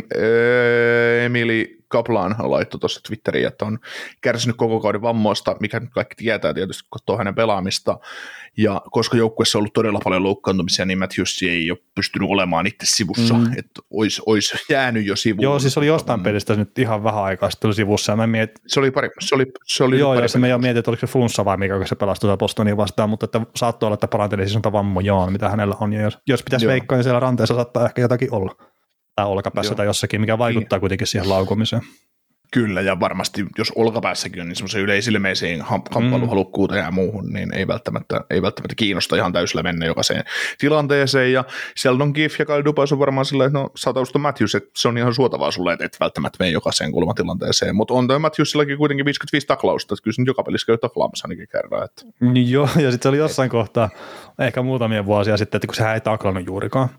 ee, Emili Kaplan laittoi tuossa Twitteriin, että on kärsinyt koko kauden vammoista, mikä nyt kaikki tietää tietysti, kun katsoo hänen pelaamista, ja koska joukkueessa on ollut todella paljon loukkaantumisia, niin Matthews ei ole pystynyt olemaan itse sivussa, mm. että olisi, olisi jäänyt jo sivuun. Joo, siis oli jostain pelistä nyt ihan vähän aikaa sitten sivussa, ja mä mietin... Se oli pari, se oli, se oli Joo, pari ja se me jo mietin, että oliko se flunssa vai mikä, kun se pelastui Bostonia vastaan, mutta että saattoi olla, että paranteli siis vammojaan, mitä hänellä on, ja jos, jos pitäisi Joo. veikkaa, niin siellä ranteessa saattaa ehkä jotakin olla. Tai olkapäässä tai jossakin, mikä vaikuttaa niin. kuitenkin siihen laukomiseen. Kyllä, ja varmasti jos olkapäässäkin on niin semmoisen yleisilmeisiin kamppailuhalukkuuteen ja muuhun, niin ei välttämättä, ei välttämättä kiinnosta ihan täysillä mennä jokaiseen tilanteeseen. Ja Sheldon Keefe ja Kyle Dubas on varmaan silleen, että no saatausta Matthews, että se on ihan suotavaa sulle, että et välttämättä mene jokaiseen kulmatilanteeseen. Mutta on toi Matthewsillakin kuitenkin viisikymmentäviisi taklausta, että kyllä se nyt joka pelissä käy taklaamassa ainakin kerran. Että. Niin joo, ja sitten se oli jossain kohtaa, ehkä muutamia vuosia sitten, että kun sehän ei taklannut juurikaan.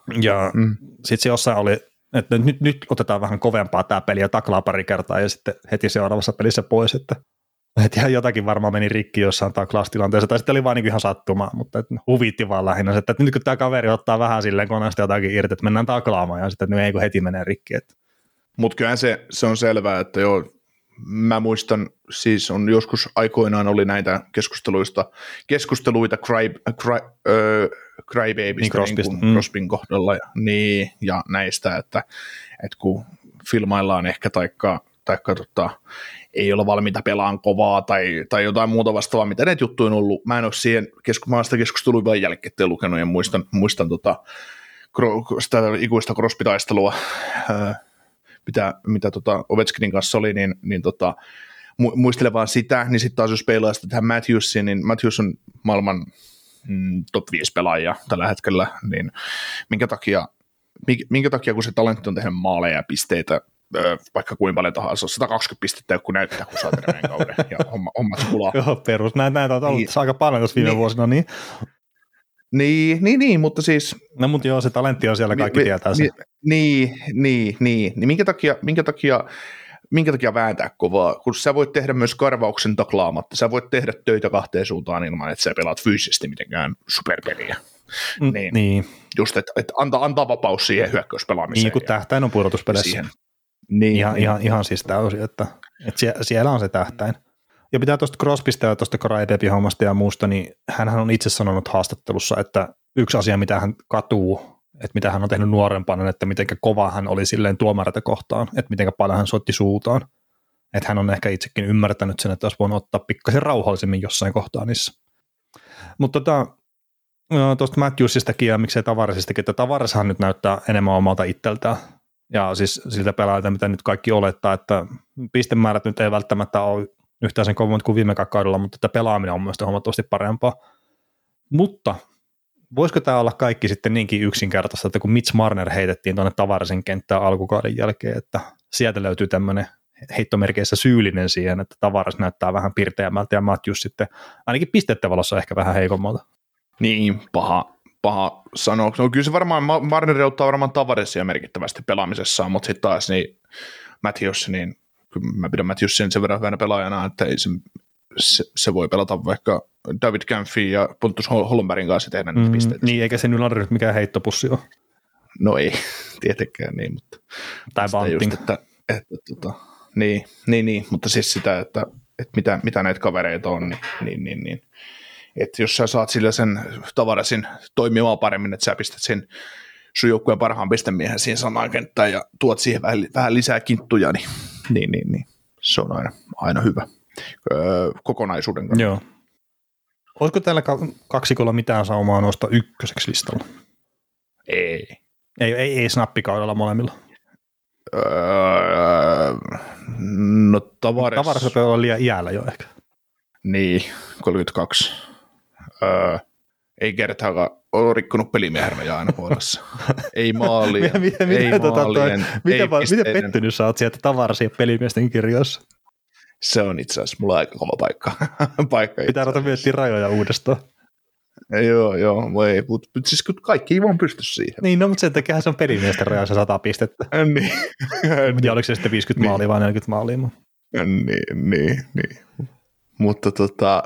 Ja mm. sitten se jossain oli, että nyt, nyt otetaan vähän kovempaa tämä peli ja taklaa pari kertaa ja sitten heti seuraavassa pelissä pois, että, että jotakin varmaan meni rikki jossain taklaustilanteessa, tai sitten oli vaan niin ihan sattumaa, mutta että huvitti vaan lähinnä, että nyt kun tämä kaveri ottaa vähän silleen koneesta jotakin irti, että mennään taklaamaan ja sitten että nyt ei kun heti menee rikki. Että. Mutta kyllähän se, se on selvää, että joo, mä muistan, siis on joskus aikoinaan oli näitä keskusteluista, keskusteluita cry, cry, öö, Crybabystä niin, niin kuin Crosbyn mm. kohdalla ja, niin, ja näistä, että, että kun filmaillaan ehkä taikka, taikka tota, ei olla valmiita pelaan kovaa tai, tai jotain muuta vastaavaa, mitä näitä juttuja on ollut. Mä en ole siihen kesku, mä sitä keskustelua vain jälkikäteen lukenut ja muistan, muistan tota, sitä ikuista Crosby-taistelua, ää, mitä, mitä tota Ovechkinin kanssa oli, niin, niin tota, muistelen vaan sitä, niin sitten taas jos peilaa sitä tähän Matthewsiin, niin Matthews on maailman mm, top viisi pelaajia tällä hetkellä, niin minkä takia, minkä takia kun se talentti on tehnyt maaleja ja pisteitä vaikka kuinka paljon tahansa, sata kaksikymmentä pistettä joku näyttää, kun saa terveen kauden, ja homma, hommat kulaa. Joo, perus. Näitä, näitä on ollut niin, aika paljon tässä viime niin, vuosina, niin. Niin, niin, niin, mutta siis... No, mutta joo, se talentti on siellä, kaikki mi, tietää sen. Niin, niin, niin, niin, minkä takia, minkä takia, minkä takia vääntää kovaa, kun sä voit tehdä myös karvauksen taklaamatta, sä voit tehdä töitä kahteen suuntaan ilman, että sä pelaat fyysisesti mitenkään superpeliä. Mm, niin, niin. Just, että et antaa, antaa vapaus siihen hyökkäyspelaamiseen. Niin, kun tähtäin on pudotuspeleissä. Niin, ihan, niin. Ihan, ihan siis täysin, että, että sie, siellä on se tähtäin. Ja pitää tuosta Crosbysta ja tuosta Crybaby-hommasta ja muusta, niin hänhän on itse sanonut haastattelussa, että yksi asia, mitä hän katuu, että mitä hän on tehnyt nuorempana, että miten kova hän oli silleen tuomareita kohtaan, että miten paljon hän soitti suutaan. Että hän on ehkä itsekin ymmärtänyt sen, että olisi voinut ottaa pikkasen rauhallisemmin jossain kohtaa niissä. Mutta tota, tuosta Matthewsistakin ja miksei Tavaresistakin, että Tavareshan nyt näyttää enemmän omalta itseltään. Ja siis siltä pelaajalta, mitä nyt kaikki olettaa, että pistemäärät nyt ei välttämättä ole yhtään sen kovemmat kuin viime kaudella, mutta että pelaaminen on myös huomattavasti parempaa. Mutta voisiko tämä olla kaikki sitten niinkin yksinkertaista, että kun Mitch Marner heitettiin tuonne Tavaresen kenttään alkukauden jälkeen, että sieltä löytyy tämmöinen heittomerkeissä syyllinen siihen, että Tavares näyttää vähän pirteämmältä ja Matthews sitten ainakin pistettä valossa ehkä vähän heikommalta. Niin, paha, paha sanoa. No kyllä se varmaan, Marner ottaa varmaan Tavaresia merkittävästi pelaamisessaan, mutta sitten taas niin Matthews, niin kyllä mä pidän Matthewsin sen verran hyvänä pelaajana, että ei se, se, se voi pelata vaikka David Kampfin ja Pontus Holmbergin kanssa tehdä niitä mm, pisteitä. Niin, eikä se nyt ole mikään heittopussi ole. No ei, tietenkään niin, mutta... Tai bunting. Just, että, että, että, niin, niin, niin, mutta siis sitä, että, että mitä, mitä näitä kavereita on, niin, niin, niin, niin. Että jos sä saat sillä sen Tavaresin toimimaan paremmin, että sä pistät sen sun joukkueen parhaan pistemiehen siihen samaan kenttään ja tuot siihen vähän, vähän lisää kinttuja, niin, niin, niin, niin se on aina, aina hyvä öö, kokonaisuuden kannalta. Joo. Olisiko täällä kaksikolla mitään saumaa nousta ykköseksi listalla? Ei. Ei, ei, ei snappikaudella molemmilla. Öö, no Tavares... Tavares on liian iällä jo ehkä. Niin, kolmekymmentäkaksi. Öö, ei kertaakaan ole rikkonut pelimiehärmejä aina puolessa. Ei maalia, miten, ei miten, maalien, miten, ei miten pettynyt sä oot sieltä Tavaresin pelimiesten kirjoissa? Se on itse asiassa mulla aika kova paikka. paikka Pitää ruveta miettiä rajoja uudestaan. Joo, joo, voi, mutta siis kaikki ei vaan pysty siihen. Niin, no, mutta sen takia se on pelimiesten rajoissa sata pistettä. niin. Ja oliko se sitten viisikymmentä niin. maalia vai neljäkymmentä maalia? Niin, niin, niin. Mutta tota,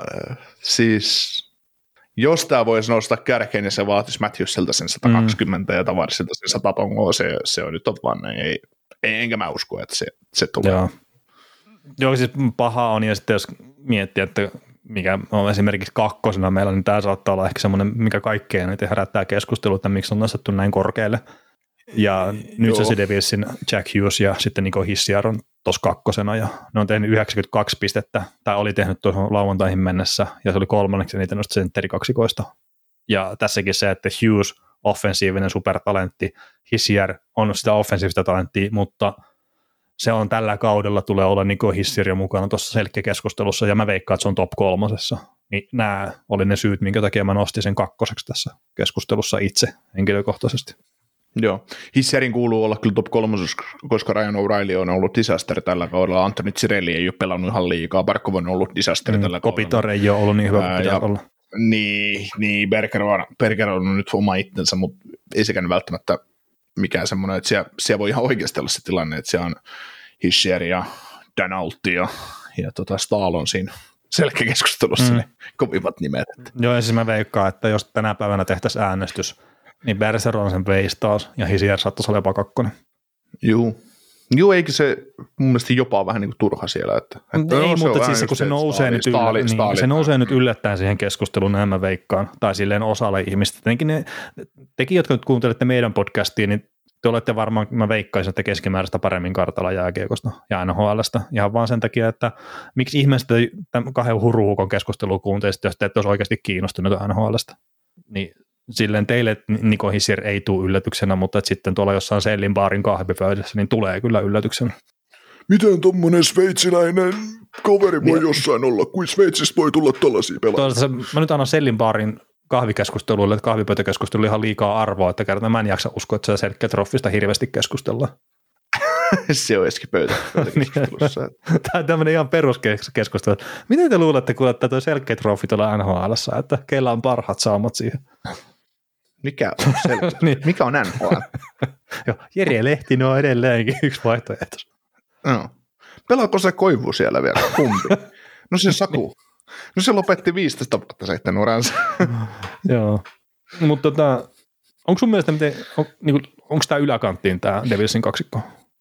siis jos tämä voisi nostaa kärkeen, niin se vaatisi Matthewsilta sen sata kaksikymmentä mm. ja Tavarisilta sen sata tongoa, se, se on nyt on vaan näin. Ei, ei, enkä mä usko, että se, se tulee. Joo. Joo, siis paha on, ja sitten jos miettii, että mikä on esimerkiksi kakkosena meillä, niin tämä saattaa olla ehkä semmoinen, mikä kaikkein eniten herättää keskustelua, että miksi on nostettu näin korkealle. Ja nyt se Devilsin Jack Hughes ja sitten Nico Hischier on tuossa kakkosena, ja ne on tehnyt yhdeksänkymmentäkaksi pistettä, tai oli tehnyt tuohon lauantaihin mennessä, ja se oli kolmanneksi niitä noista sentterikaksikoista. Ja tässäkin se, että Hughes, offensiivinen supertalentti, Hischier on sitä offensiivista talenttia, mutta se on tällä kaudella tulee olla Nico Hischier mukana tuossa selkeäkeskustelussa, ja mä veikkaan, että se on top kolmosessa. Niin nämä oli ne syyt, minkä takia mä nostin sen kakkoseksi tässä keskustelussa itse henkilökohtaisesti. Joo, Hischierin kuuluu olla kyllä top kolmosessa, koska Ryan O'Reilly on ollut disaster tällä kaudella, Anthony Cirelli ei ole pelannut ihan liikaa, Barkov on ollut disaster mm, tällä kaudella. Kopitar ei ole ollut niin hyvä kuin pitää olla. Niin, niin Berger, on, Berger on nyt oma itsensä, mutta ei sekään välttämättä mikään semmoinen, että siellä, siellä voi ihan oikeasti olla se tilanne, että siellä on Hischier ja Danalti ja, ja tota Stahl on siinä selkeäkeskustelussa mm. ne kovimmat nimet. Joo, ja siis mä veikkaan, että jos tänä päivänä tehtäisiin äänestys, niin Bergeron sen veisi taas, ja Hischier saattaisi olla jopa kakkonen. Joo. Joo, eikö se mun mielestä jopa vähän niin kuin turha siellä. Että, että ei, no, mutta siis se, kun se nousee, staali, nyt, yllä, staali, niin, staali, se nousee nyt yllättäen siihen keskusteluun, näin mä veikkaan, tai silleen osalle ihmistä. Tietenkin ne, tekin, jotka nyt kuuntelette meidän podcastia, niin te olette varmaan, mä veikkaisin, että keskimääräistä paremmin kartalla jääkiekosta ja N H L:stä. Ihan vaan sen takia, että miksi ihmeestä tämän kahden huruhukon keskustelua kuuntelisit, jos te ette olisi oikeasti kiinnostunut N H L:stä. Niin silleen teille Nico Hischier ei tule yllätyksenä, mutta sitten tuolla jossain Sellin baarin kahvipöydässä, niin tulee kyllä yllätyksenä. Miten tommonen sveitsiläinen kaveri voi jossain olla, kuin Sveitsistä voi tulla tällaisia pelaajia? Mä nyt annan Sellin baarin kahvikeskusteluille, että kahvipöytäkeskustelu ihan liikaa arvoa, että kertaa mä en jaksa uskoa, että se selkeä troffista hirveästi keskustellaan. se on eski pöytä, pöytäkeskustelussa. Tämä on tämmöinen ihan peruskeskustelu. Miten te luulette, kun olette tuo selkeä trofi tuolla N H L:ssä, että keillä on parhaat saumat siihen? Mikä on selkeä? niin. Mikä on N H L? Joo, Jere Lehtinen on edelleenkin yksi vaihtoehto. No. Pelaako se Koivu siellä vielä? Kumpi? No se Saku. No se lopetti viisitoista vuotta sitten uransa. Joo, mutta tota, onko sun mielestä, miten, on, niin kuin, onko tämä yläkanttiin tämä Devilsin kaksikko?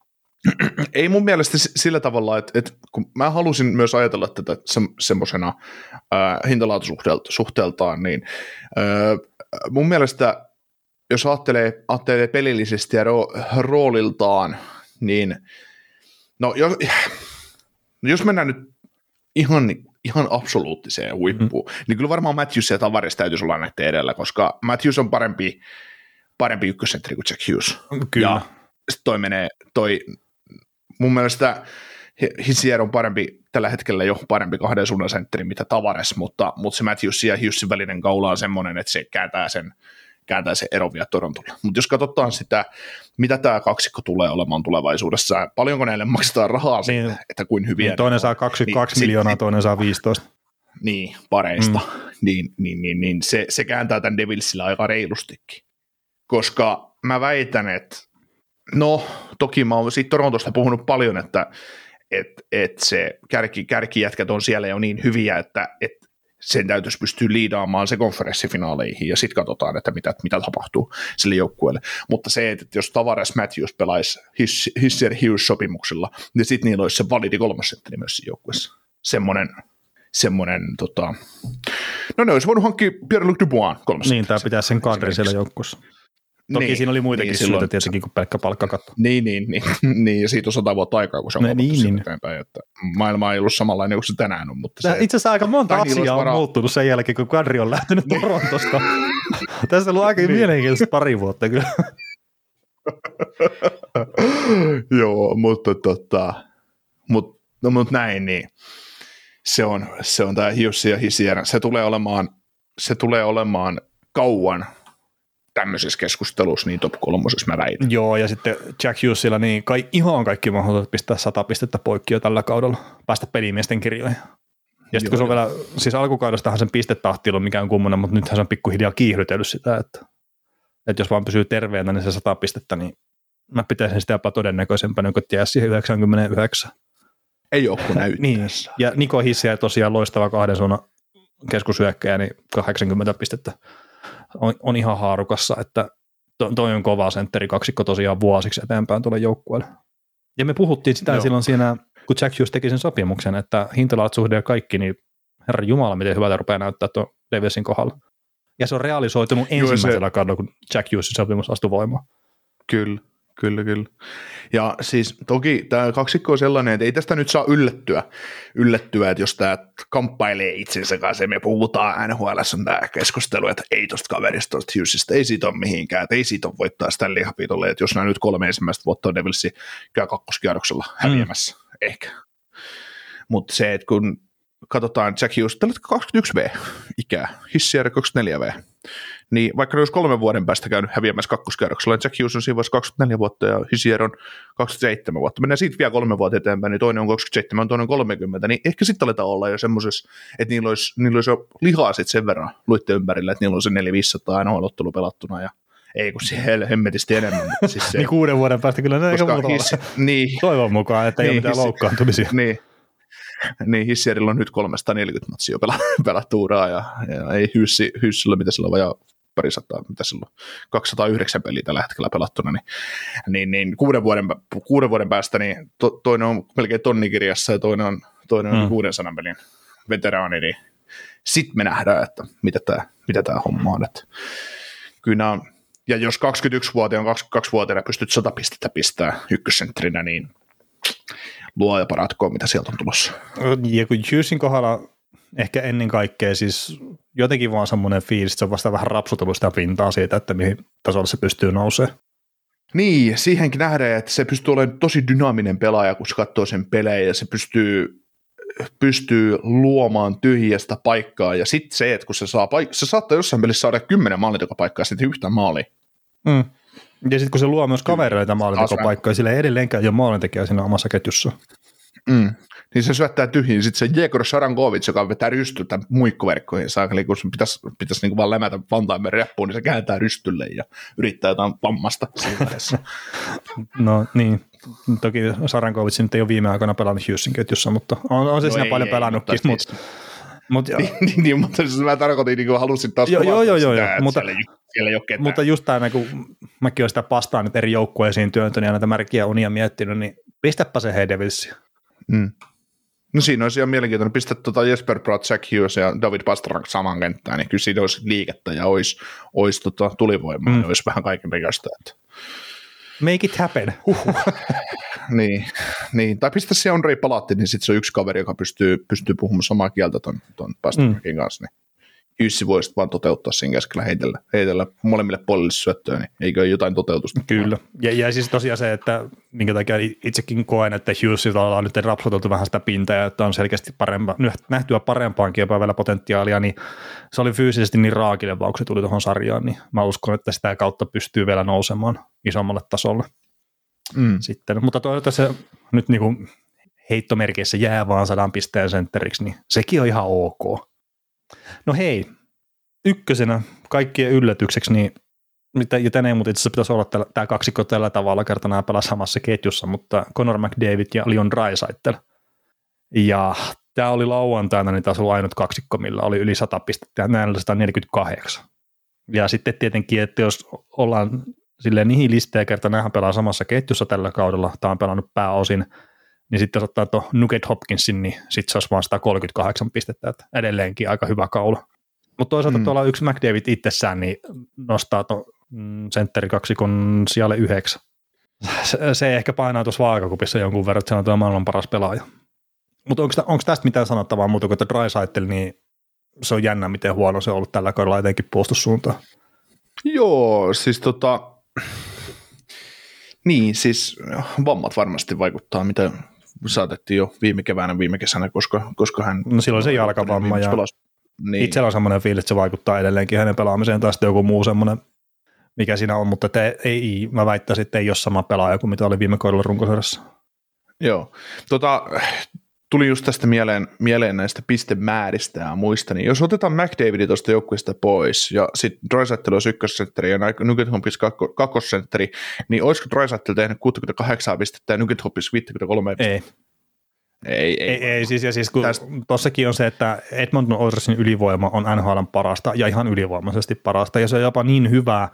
Ei mun mielestä sillä tavalla, että, että kun mä halusin myös ajatella tätä se, semmoisena äh, hintalaatusuhteeltaan, niin äh, mun mielestä, jos ajattelee, ajattelee pelillisesti ja ro, rooliltaan, niin no jos, jos mennään nyt ihan, ihan absoluuttiseen huippuun, mm. niin kyllä varmaan Matthews ja Tavares täytyisi olla näiden edellä, koska Matthews on parempi, parempi ykkössentteri kuin Jack Hughes. Kyllä. Ja toi menee, toi, mun mielestä Hissier on parempi, tällä hetkellä jo parempi kahden suunnan sentteri, mitä Tavares, mutta, mutta se Matthews ja Hughesin välinen kaula on semmoinen, että se kääntää sen, kääntää sen eron vielä Torontolla. Mutta jos katsotaan sitä, mitä tämä kaksikko tulee olemaan tulevaisuudessa, paljonko näille maksetaan rahaa niin, siitä, että kuin hyviä. Niin toinen saa kaksikymmentäkaksi niin, miljoonaa, sit, toinen saa viisitoista. Niin, pareista. Mm. Niin, niin, niin, niin se, se kääntää tämän Devilsillä aika reilustikin. Koska mä väitän, että no, toki mä oon siitä Torontosta puhunut paljon, että et, et se kärki, kärkijätkät on siellä jo niin hyviä, että et sen täytyisi pystyä liidaamaan se konferenssifinaaleihin, ja sitten katsotaan, että mitä, mitä tapahtuu sille joukkueelle. Mutta se, että jos Tavares Matthews pelaisi Hissier Hughes sopimuksilla, niin sitten niillä olisi se validi kolmosentteri myös siinä joukkueessa. Semmoinen, semmoinen tota, no ne olisi voinut hankkia Pierre-Luc Dubois kolmosentteri. Niin, tämä pitää sen kadrin siellä joukkueessa. Toki niin, siinä oli muitakin niin, syitä tietenkin kuin pelkkä palkkakatto. Niin, niin, niin, niin, ja siitä on sata vuotta aikaa, kun se on no, niin, niin. eteenpäin, että maailma ei ollut samanlainen kuin se tänään on. Mutta se, itse asiassa aika monta asiaa on vara... muuttunut sen jälkeen, kun kadri on lähtenyt Torontosta. Tässä on ollut aika niin. mielenkiintoista pari vuotta kyllä. Joo, mutta tota, mut, no, mut näin, niin se on, se on tämä Hughes ja Hissier. Se tulee olemaan, se tulee olemaan kauan tämmöisessä keskustelussa niin top kolmosessa mä väitän. Joo, ja sitten Jack Hughesilla niin kai, ihan kaikki mahdollisuudet pistää sata pistettä poikki jo tällä kaudella, päästä pelimiesten kirjoihin. Ja sitten kun se on vielä, siis alkukaudestahan sen pistetahti ei ollut mikään kummonen, mutta nythän se on pikkuhiljaa kiihdytellyt sitä, että, että jos vaan pysyy terveenä, niin se sata pistettä, niin mä pitäisin sitä jopa todennäköisempänä, kun jää siihen yhdeksänkymmentäyhdeksän. Ei ole kun näyttää. Niin, ja Niko Hissier tosiaan loistava kahden suunnan keskusyökkäjä, niin kahdeksankymmentä pistettä. On, on ihan haarukassa, että to, toi on kova sentteri kaksikko tosiaan vuosiksi eteenpäin tuolle joukkueelle. Ja me puhuttiin sitä Joo. silloin siinä, kun Jack Hughes teki sen sopimuksen, että hintalaatusuhde ja kaikki, niin herra jumala, miten hyvältä rupeaa näyttää tuon Devilsin kohdalla. Ja se on realisoitunut ensimmäisellä se... kaudella, kun Jack Hughesin sopimus astui voimaan. Kyllä. Kyllä, kyllä. Ja siis toki tämä kaksikko on sellainen, että ei tästä nyt saa yllättyä, yllättyä että jos tämä kamppailee itsensä kanssa, me puhutaan N H L:ssä on tämä keskustelu, että ei tuosta kaverista, tuosta Hughesista, ei siitä ole mihinkään, että ei siitä ole voittaa sitä lihapitolle, että jos nämä nyt kolme ensimmäistä vuotta on Devilsi käy kakkoskierroksella häviämässä, mm. ehkä. Mutta se, että kun katsotaan Jack Hughes, tällä kaksikymmentäyksi V-ikää, Hissier kaksikymmentäneljä V, niin vaikka ne olisi kolmen vuoden päästä käynyt häviämässä kakkoskierroksella, Jack Hughes on siinä vaiheessa kaksikymmentäneljä vuotta ja Hissier on kaksikymmentäseitsemän vuotta. Mennään siitä vielä kolme vuotta eteenpäin, niin toinen on kaksikymmentäseitsemän, toinen on kolmekymmentä, niin ehkä sitten aletaan olla jo semmoisessa, että niillä olisi, niillä olisi jo lihaa sitten sen verran luitte ympärillä, että niillä on se neljä viisisataa aina ottelu pelattuna ja ei kun siellä hemmetisti enemmän. Siis se, niin kuuden vuoden päästä kyllä ne eikä muuta hissi, niin, toivon mukaan, että ei niin, ole mitään loukkaantumisia. Niin. Niin, Hissierillä on nyt kolmesataaneljäkymmentä matsia pelattu uraa, ja, ja ei Hyssillä, mitä sillä on vajaa parisataa, mitä sillä on kaksisataayhdeksän peliä tällä hetkellä pelattuna, niin, niin, niin kuuden, vuoden, kuuden vuoden päästä niin to, toinen on melkein tonnikirjassa ja toinen on, toinen on mm. kuudensadan pelin veteraani, niin sitten me nähdään, että mitä tämä mitä tää homma on. Että kyllä on, ja jos kaksikymmentäyksivuotiaana, kaksikymmentäkaksivuotiaana pystyt sata pistettä pistää ykkössentterinä, niin luo ja paratkoon, mitä sieltä on tulossa. Ja kun Hughesin kohdalla ehkä ennen kaikkea siis jotenkin vaan semmoinen fiilis, että se on vasta vähän rapsutellut sitä pintaa siitä, että mihin tasolla se pystyy nousemaan. Niin, siihenkin nähdään, että se pystyy olemaan tosi dynaaminen pelaaja, kun se katsoo sen pelejä ja se pystyy, pystyy luomaan tyhjästä paikkaa. Ja sitten se, että kun se saa paik- se saattaa jossain pelissä saada kymmenen maalin joka paikkaa sitten yhtään maalia. Mm. Ja sitten kun se luo myös kavereita maalintekopaikkoja, sillä ei edelleenkään ole maalintekijä siinä omassa ketjussa. Mm. Niin se syöttää tyhjiin. Sitten se Jegor Sarankovic, joka vetää rystyä muikkuverkkoihin saakeli, kun pitäisi, pitäisi niin vaan lämätä vantaimen reppuun, niin se kääntää rystylle ja yrittää jotain vammasta siinä. No niin, toki Sarankovic nyt ei ole viime aikoina pelannut Hughesin ketjussa, mutta on, on se no siinä ei, paljon ei, pelannutkin. Mutta, mutta, niin, niin, niin, mutta siis mä tarkoitin, niin kuin halusin taas joo, joo, joo, joo, sitä, mutta, siellä, ei, siellä ei ole ketään. Mutta just tämä, kun mäkin olen sitä pastaan nyt eri joukkueisiin työntönyt ja näitä märkiä unia miettinyt, niin pistäpä se hei Devilsia. Mm. No siinä olisi ihan mielenkiintoinen. Pistä tuota Jesper Bratt, Jack Hughes ja David Pastrnak saman kenttään, niin kyllä siinä olisi liikettä ja olisi, olisi tota tulivoimaa mm. ja olisi vähän kaiken näköistä. Make it happen. Huhhuh. niin, niin, tai pistä se Andrei Palatti, niin sitten se on yksi kaveri, joka pystyy, pystyy puhumaan samaa kieltä ton, ton Pastrnakin mm. kanssa. Niin Jussi voisi vaan toteuttaa siinä keskellä, heitellä, heitellä molemmille puolille syöttöön, niin eikö jotain toteutusta? Kyllä, ja, ja siis tosiaan se, että minkä takia itsekin koen, että Hughesilta ollaan nyt rapsuteltu vähän sitä pintaa, että on selkeästi parempa, nähtyä parempaankin jopa vielä potentiaalia, niin se oli fyysisesti niin raakileva, kun se tuli tuohon sarjaan, niin mä uskon, että sitä kautta pystyy vielä nousemaan isommalle tasolle. Mm. Sitten, mutta toivottavasti se nyt niin kuin heittomerkeissä jää vaan sadan pisteen sentteriksi, niin sekin on ihan ok. No hei, ykkösenä kaikkien yllätykseksi, niin ja tänne ei, mutta itse asiassa pitäisi olla tämä kaksikko tällä tavalla, kertaa nämä pelaa samassa ketjussa, mutta Connor McDavid ja Leon Draisaitl. Ja tämä oli lauantaina, niin taas oli ainut kaksikko, millä oli yli sata pistettä ja näillä sata neljäkymmentäkahdeksan. Ja sitten tietenkin, että jos ollaan silleen niihin listejä, kertaa nämähän pelaa samassa ketjussa tällä kaudella, tämä on pelannut pääosin, niin sitten jos ottaa tuon Nugget Hopkinsin, niin sitten se olisi vaan sata kolmekymmentäkahdeksan pistettä, että edelleenkin aika hyvä kaula. Mutta toisaalta mm. tuolla yksi McDavid itsessään niin nostaa tuon mm, sentterikaksikon sijalle yhdeksän. Se, se ehkä painaa tuossa vaakakupissa jonkun verran, että se on tuo maailman paras pelaaja. Mutta onko tästä mitään sanottavaa muuta kuin, että Draisaitl, niin se on jännä, miten huono se on ollut tällä kaudella etenkin puolustussuuntaan? Joo, siis tota... Niin, siis vammat varmasti vaikuttaa, mitä saatettiin jo viime keväänä, viime kesänä, koska, koska hän... No silloin se jalkavamma ja niin. Itsellä on semmoinen fiilis, että se vaikuttaa edelleenkin hänen pelaamiseen tai sitten joku muu semmoinen, mikä siinä on, mutta te, ei, mä väittäisin, että ei ole sama pelaaja kuin mitä oli viime kaudella runkosarjassa. Joo, tota, tuli just tästä mieleen, mieleen näistä pistemääristä ja muista, niin jos otetaan McDavidin tuosta joukkueesta pois ja sitten Draisaitl olisi ykkössentteri ja Nugget Hopkins kakkosentteri, niin olisiko Draisaitl tehnyt kuusikymmentäkahdeksan pistettä ja Nugget Hopkins viisikymmentäkolme pistettä? Ei. Ei, ei, ei siis, ja siis kun tossakin on se, että Edmonton Oilersin ylivoima on N H L:n parasta ja ihan ylivoimaisesti parasta, ja se on jopa niin hyvä,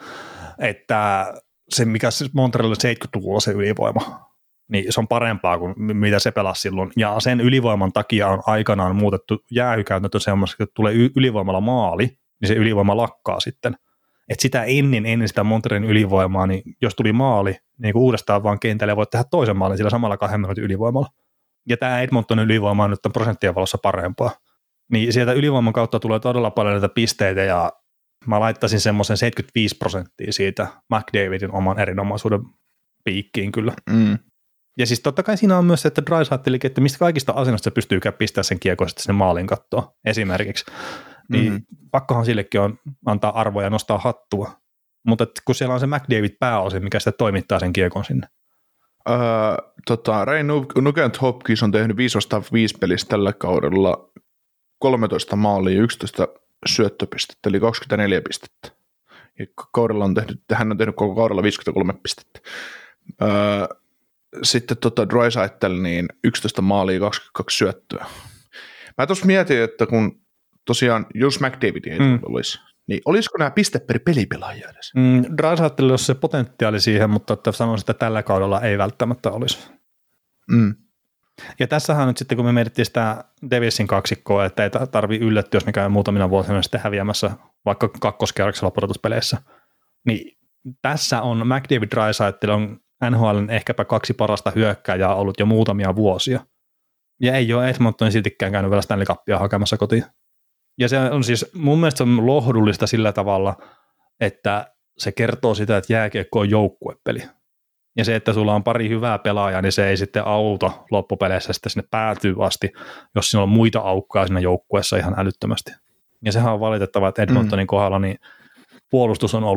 että se mikä siis Montrealilla seitsemänkymmentäluvulla se ylivoima, niin se on parempaa kuin mitä se pelasi silloin, ja sen ylivoiman takia on aikanaan muutettu jäähykäytäntö semmoista, että tulee ylivoimalla maali, niin se ylivoima lakkaa sitten, että sitä ennen, ennen sitä Montrealin ylivoimaa, niin jos tuli maali, niin uudestaan vaan kentälle voit tehdä toisen maalin sillä samalla kahden minuutin ylivoimalla. Ja tämä Edmontonin ylivoima on nyt prosenttien valossa parempaa. Niin sieltä ylivoiman kautta tulee todella paljon näitä pisteitä, ja mä laittaisin semmoisen seitsemänkymmentäviisi prosenttia siitä McDavidin oman erinomaisuuden piikkiin kyllä. Mm. Ja siis totta kai siinä on myös se, että Draisaitlkin, että mistä kaikista asennosta se pystyy pistämään sen kiekon sitten sinne maalin kattoon esimerkiksi. Niin mm. pakkohan sillekin on antaa arvoja ja nostaa hattua. Mutta kun siellä on se McDavid pääosin, mikä sitä toimittaa sen kiekon sinne. Öö, tota, Ray Nugent Hopkins on tehnyt viisi vastaan viisi pelissä tällä kaudella kolmetoista maalia ja yksitoista syöttöpistettä, eli kaksikymmentäneljä pistettä. Ja kaudella on tehnyt, hän on tehnyt koko kaudella viisikymmentäkolme pistettä. Öö, sitten tota Draisaitl, niin yksitoista maalia, kaksikymmentäkaksi syöttöä. Mä tuossa mietin, että kun tosiaan, jos McDavid ei mm. olisi, niin olisiko nämä piste per pelipelaajia edes? Mm, Draisaitl olisi se potentiaali siihen, mutta että sanoisin, että tällä kaudella ei välttämättä olisi. Mm. Ja tässähän nyt sitten, kun me mietittiin sitä Devilsin kaksikkoa, että ei tarvitse yllättyä, jos ne käy muutamina vuosina sitten häviämässä vaikka kakkoskierroksella pudotuspeleissä, niin tässä on McDavid Draisaitl on N H L:n ehkäpä kaksi parasta hyökkääjää ollut jo muutamia vuosia. Ja ei ole Edmontonin siltikään käynyt vielä Stanley Cupia hakemassa kotiin. Ja se on siis, mun mielestä se on lohdullista sillä tavalla, että se kertoo sitä, että jääkiekko on joukkuepeli. Ja se, että sulla on pari hyvää pelaajaa, niin se ei sitten auta loppupeleissä sitten sinne päätyy asti, jos siinä on muita aukkaa siinä joukkueessa ihan älyttömästi. Ja sehän on valitettavaa, että Edmontonin mm. kohdalla niin puolustus on ollut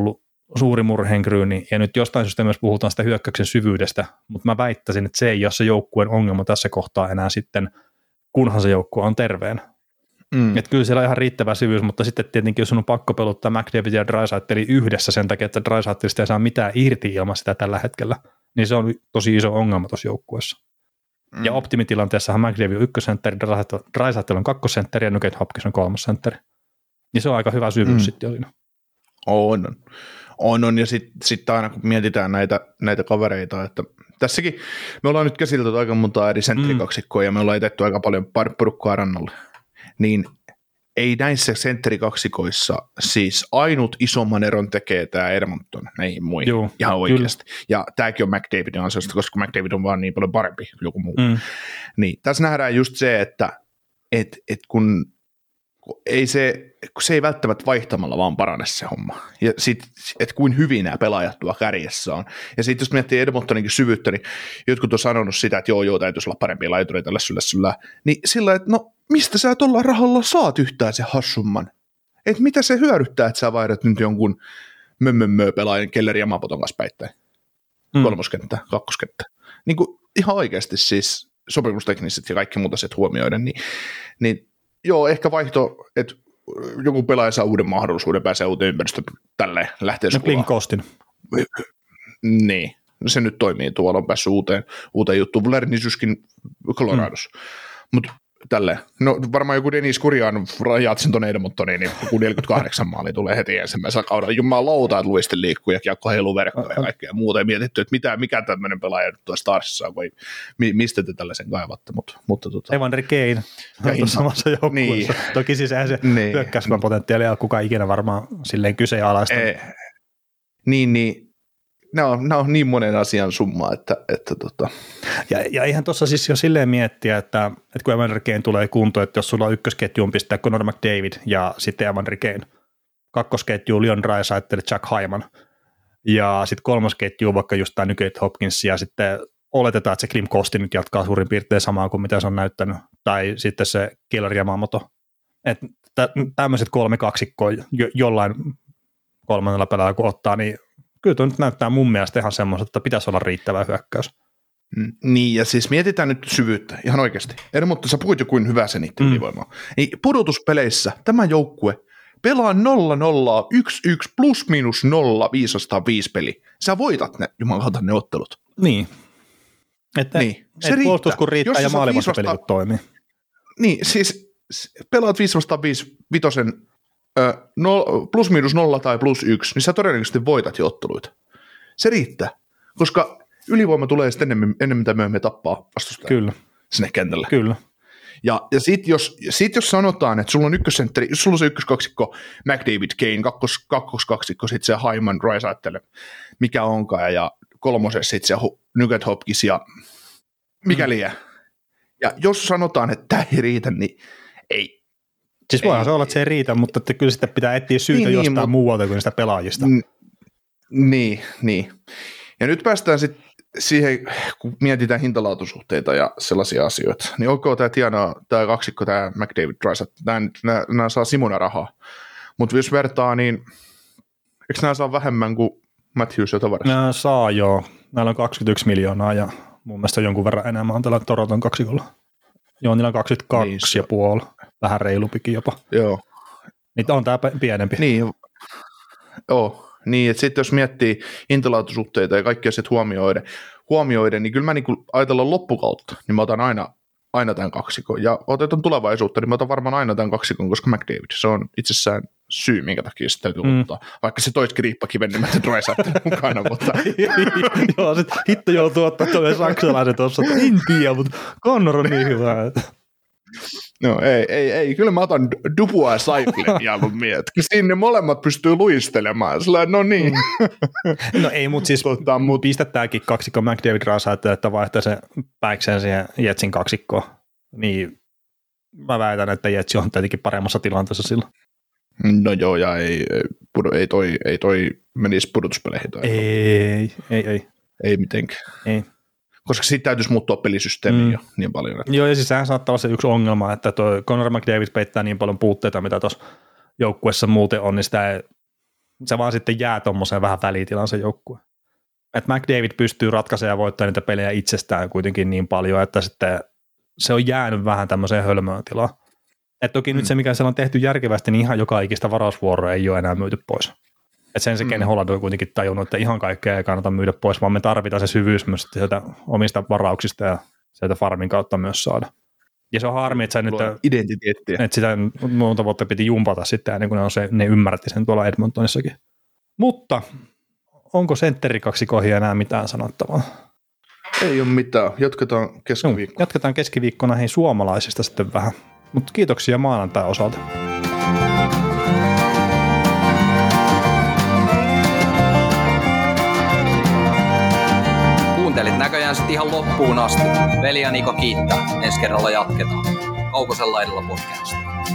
suuri murheenkryyni, ja nyt jostain syystä myös puhutaan sitä hyökkäyksen syvyydestä, mutta mä väittäisin, että se ei ole se joukkueen ongelma tässä kohtaa enää sitten, kunhan se joukkue on terveen. Mm. Että kyllä siellä on ihan riittävä syvyys, mutta sitten tietenkin, jos sun on pakko peluttaa McDavid ja Draisaitl yhdessä sen takia, että Draisaitlista ei saa mitään irti ilman sitä tällä hetkellä, niin se on tosi iso ongelma tuossa joukkueessa. Mm. Ja optimitilanteessahan McDavid on ykkösentteri, Draisaitl on kakkosentteri ja Nugent Hopkins on kolmosentteri. Ja se on aika hyvä syvyys mm. sitten jo siinä. On, on. On, on. Ja sitten sit aina kun mietitään näitä, näitä kavereita, että tässäkin me ollaan nyt käsitelty aika monta eri sentterikaksikkoa mm. ja me ollaan etetty aika paljon porukkaa rannalle, niin ei näissä sentterikaksikoissa siis ainut isomman eron tekee tämä Edmonton näihin muihin, Joo, ihan oikeasti. Kyllä. Ja tämäkin on McDavidin ansiosta, koska McDavid on vaan niin paljon parempi kuin joku muu. Mm. Niin, tässä nähdään just se, että et, et kun ei se, se ei välttämättä vaihtamalla vaan parane se homma. Ja sitten, että kuin hyvin nämä pelaajat tuolla kärjessä on. Ja sitten jos miettii Edmontoninkin syvyyttä, niin jotkut on sanonut sitä, että joo, joo, täytyisi olla parempia laitureita tällä syllä syllä. Niin sillä, että no, mistä sä tuolla rahalla saat yhtään se hassumman? Että mitä se hyödyttää, että sä vaihdat nyt jonkun mömmömmö pelaajan Keller ja Mapoton kanssa päittäin? Mm. Kolmoskenttä, kakkoskenttä. Niin kuin ihan oikeasti siis sopimustekniset ja kaikki muut asiat huomioiden, niin, niin joo, ehkä vaihto, että joku pelaaja saa uuden mahdollisuuden, pääsee uuteen ympäristöön tälleen lähtee no, Clint Costin. Niin, no se nyt toimii, tuolla on päässyt uuteen, uuteen juttuun. Vladimir Nichushkin Coloradossa, mm. mutta tälleen. No varmaan joku Denis Kurian rajaat sen tuonne Edmontoniin, niin joku neljäkymmentäkahdeksan maali tulee heti ensimmäisellä kaudella. Jumalauta, että luistin liikkuu ja kiekko heiluu verkkoja ja kaikkea muuta. Ja mietitty, että mitä, mikä tämmöinen pelaaja nyt tuossa Starsissa on, mi, mistä te tällaisen kaivatte. Mutta, mutta, tota... Evander Kane tuossa samassa joukkueessa. Niin. Toki siis eihän se niin. hyökkäysmän potentiaalia kukaan ikinä varmaan silleen kyseenalaista. Niin, niin. Ne on, ne on niin monen asian summa, että... että tota. ja, ja ihan tuossa siis jo silleen miettiä, että, että kun Evander Kane tulee kuntoon, että jos sulla on ykkösketjuun pistää Connor McDavid ja sitten Evander Kane, kakkosketjuun Leon Draisaitl, Jack Hyman ja sitten kolmosketjuun vaikka just tämä Nugent Hopkins ja sitten oletetaan, että se Klim Kosti nyt jatkaa suurin piirtein samaa kuin mitä se on näyttänyt, tai sitten se Keller ja Mamoto. Että tämmöiset kolme kaksikkoa jo, jollain kolmannella pelaajalla kun ottaa, niin kyllä tuo nyt näyttää mun mielestä ihan semmoista, että pitäisi olla riittävä hyökkäys. Mm, niin, ja siis mietitään nyt syvyyttä, ihan oikeasti. Edmonton, sä puhuit jo kuin hyvä se niiden mm. ylivoimaa. Niin pudotuspeleissä tämä joukkue pelaa nolla nolla yksi yksi plus miinus nolla viisisataaviisi peli. Sä voitat ne, jumalauta, ne ottelut. Niin. Että niin. Se et puolustus kun riittää jos ja maalivastapeli kun toimii. Niin, siis pelaat viisi vastaan viisi vitosen No, plus miinus nolla tai plus yksi, niin sä todennäköisesti voitat jo otteluita. Se riittää, koska ylivoima tulee sitten enemmän, enemmän tai myöhemmin tappaa vastustajan. Kyllä. Sinne kentälle. Kyllä. Ja, ja sitten jos, sit jos sanotaan, että sulla on ykkössentteri, jos sulla on se ykköskaksikko McDavid, Kane, kakkos, kakkoskaksikko, sitten se Hyman, Draisaitl, mikä onkaan, ja kolmosessa sitten se Nugent Hopkins ja mikä liian. Mm. Ja jos sanotaan, että tämä ei riitä, niin ei. Siis voihan se olla, että se ei riitä, mutta että kyllä sitten pitää etsiä syytä niin, jostain niin, muualta kuin sitä pelaajista. N- niin, niin. Ja nyt päästään sitten siihen, kun mietitään hintalaatusuhteita ja sellaisia asioita, niin ok, tämä tienaa, tämä kaksikko, tämä McDavid, Draisaitl, nämä, nämä saa Simona rahaa, mutta jos vertaa, niin eikö nämä saa vähemmän kuin Matthews ja Tavares? Nämä saa joo, näillä on kaksikymmentäyksi miljoonaa ja mun mielestä jonkun verran enemmän on tällä Toronton kaksikolla. Joo, niillä on kaksikymmentäkaksi niin, ja puoli, vähän reilupikin jopa. Joo. Niitä on tämä pienempi. Niin, joo. Niin, että sitten jos miettii hintalaatusuhteita ja kaikki asiat huomioiden, huomioiden niin kyllä mä niin ajatellaan loppukautta, niin mä otan aina, aina tämän kaksikon. Ja otetaan tulevaisuutta, niin mä otan varmaan aina tämän kaksikon, koska McDavid, se on itsessään syy, minkä takia sitä täytyy mm. ottaa. Vaikka se toisikin riippakiven nimeltä Draisaitl mukana, mutta... Joo, sitten hitto joutuu ottaa tuolle saksalaisen tuossa, että en tiedä, mutta Connor on niin hyvä. No ei, ei, ei, kyllä mä otan Dubois ja Saiflen mieluummin, että sinne molemmat pystyy luistelemaan, sillä no niin. No ei, mutta siis tota, mut... pistä tämäkin kaksikko McDavid Draisaitl, että vaihtaa se päikseen siihen Jetsin kaksikkoon, niin mä väitän, että Jetsi on tietenkin paremmassa tilanteessa silloin. No joo, ja ei, ei, toi, ei toi menisi pudotuspeleihin. Ei, ei, ei, ei. Ei mitenkään. Ei. Koska siitä täytyisi muuttua pelisysteemiin mm. jo niin paljon. Että... Joo, ja siis sehän saattaa olla se yksi ongelma, että tuo Connor McDavid peittää niin paljon puutteita, mitä tuossa joukkueessa muuten on, niin sitä ei, Se vaan sitten jää tuommoiseen vähän välitilaan se joukkue. Että McDavid pystyy ratkaisemaan ja voittamaan niitä pelejä itsestään kuitenkin niin paljon, että sitten se on jäänyt vähän tämmöiseen hölmöön tilaan. Että toki mm. nyt se, mikä siellä on tehty järkevästi, niin ihan joka ikistä varausvuoroa ei ole enää myyty pois. Että sen se, mm. Ken Holland on kuitenkin tajunnut, että ihan kaikkea ei kannata myydä pois, vaan me tarvitaan se syvyys myös sieltä omista varauksista ja sieltä farmin kautta myös saada. Ja se on harmi, että, nyt, identiteettiä. että sitä monta vuotta piti jumpata sitten, ennen kuin ne, se, ne ymmärrätti sen tuolla Edmontonissakin. Mutta onko sentterikaksikoihin enää mitään sanottavaa? Ei ole mitään. Jatketaan keskiviikkona. No, jatketaan keskiviikkona hei suomalaisista sitten vähän. Mutta kiitoksia maanantai osalta. Kuuntelit näköjään sitten ihan loppuun asti. Veli ja Niko kiittää. Ensi kerralla jatketaan. Kaukosen laidalla podcast.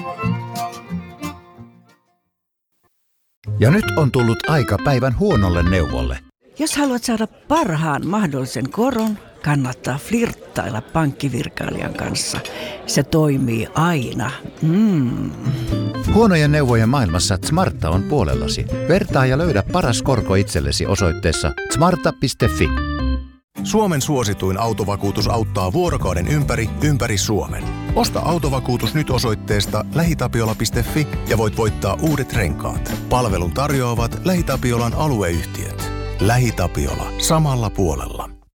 Ja nyt on tullut aika päivän huonolle neuvolle. Jos haluat saada parhaan mahdollisen koron, kannattaa flirttailla pankkivirkailijan kanssa. Se toimii aina. Mm. Huonojen neuvojen maailmassa Smarta on puolellasi. Vertaa ja löydä paras korko itsellesi osoitteessa smarta piste fi. Suomen suosituin autovakuutus auttaa vuorokauden ympäri, ympäri Suomen. Osta autovakuutus nyt osoitteesta lähitapiola piste fi ja voit voittaa uudet renkaat. Palvelun tarjoavat LähiTapiolan alueyhtiöt. LähiTapiola. Samalla puolella.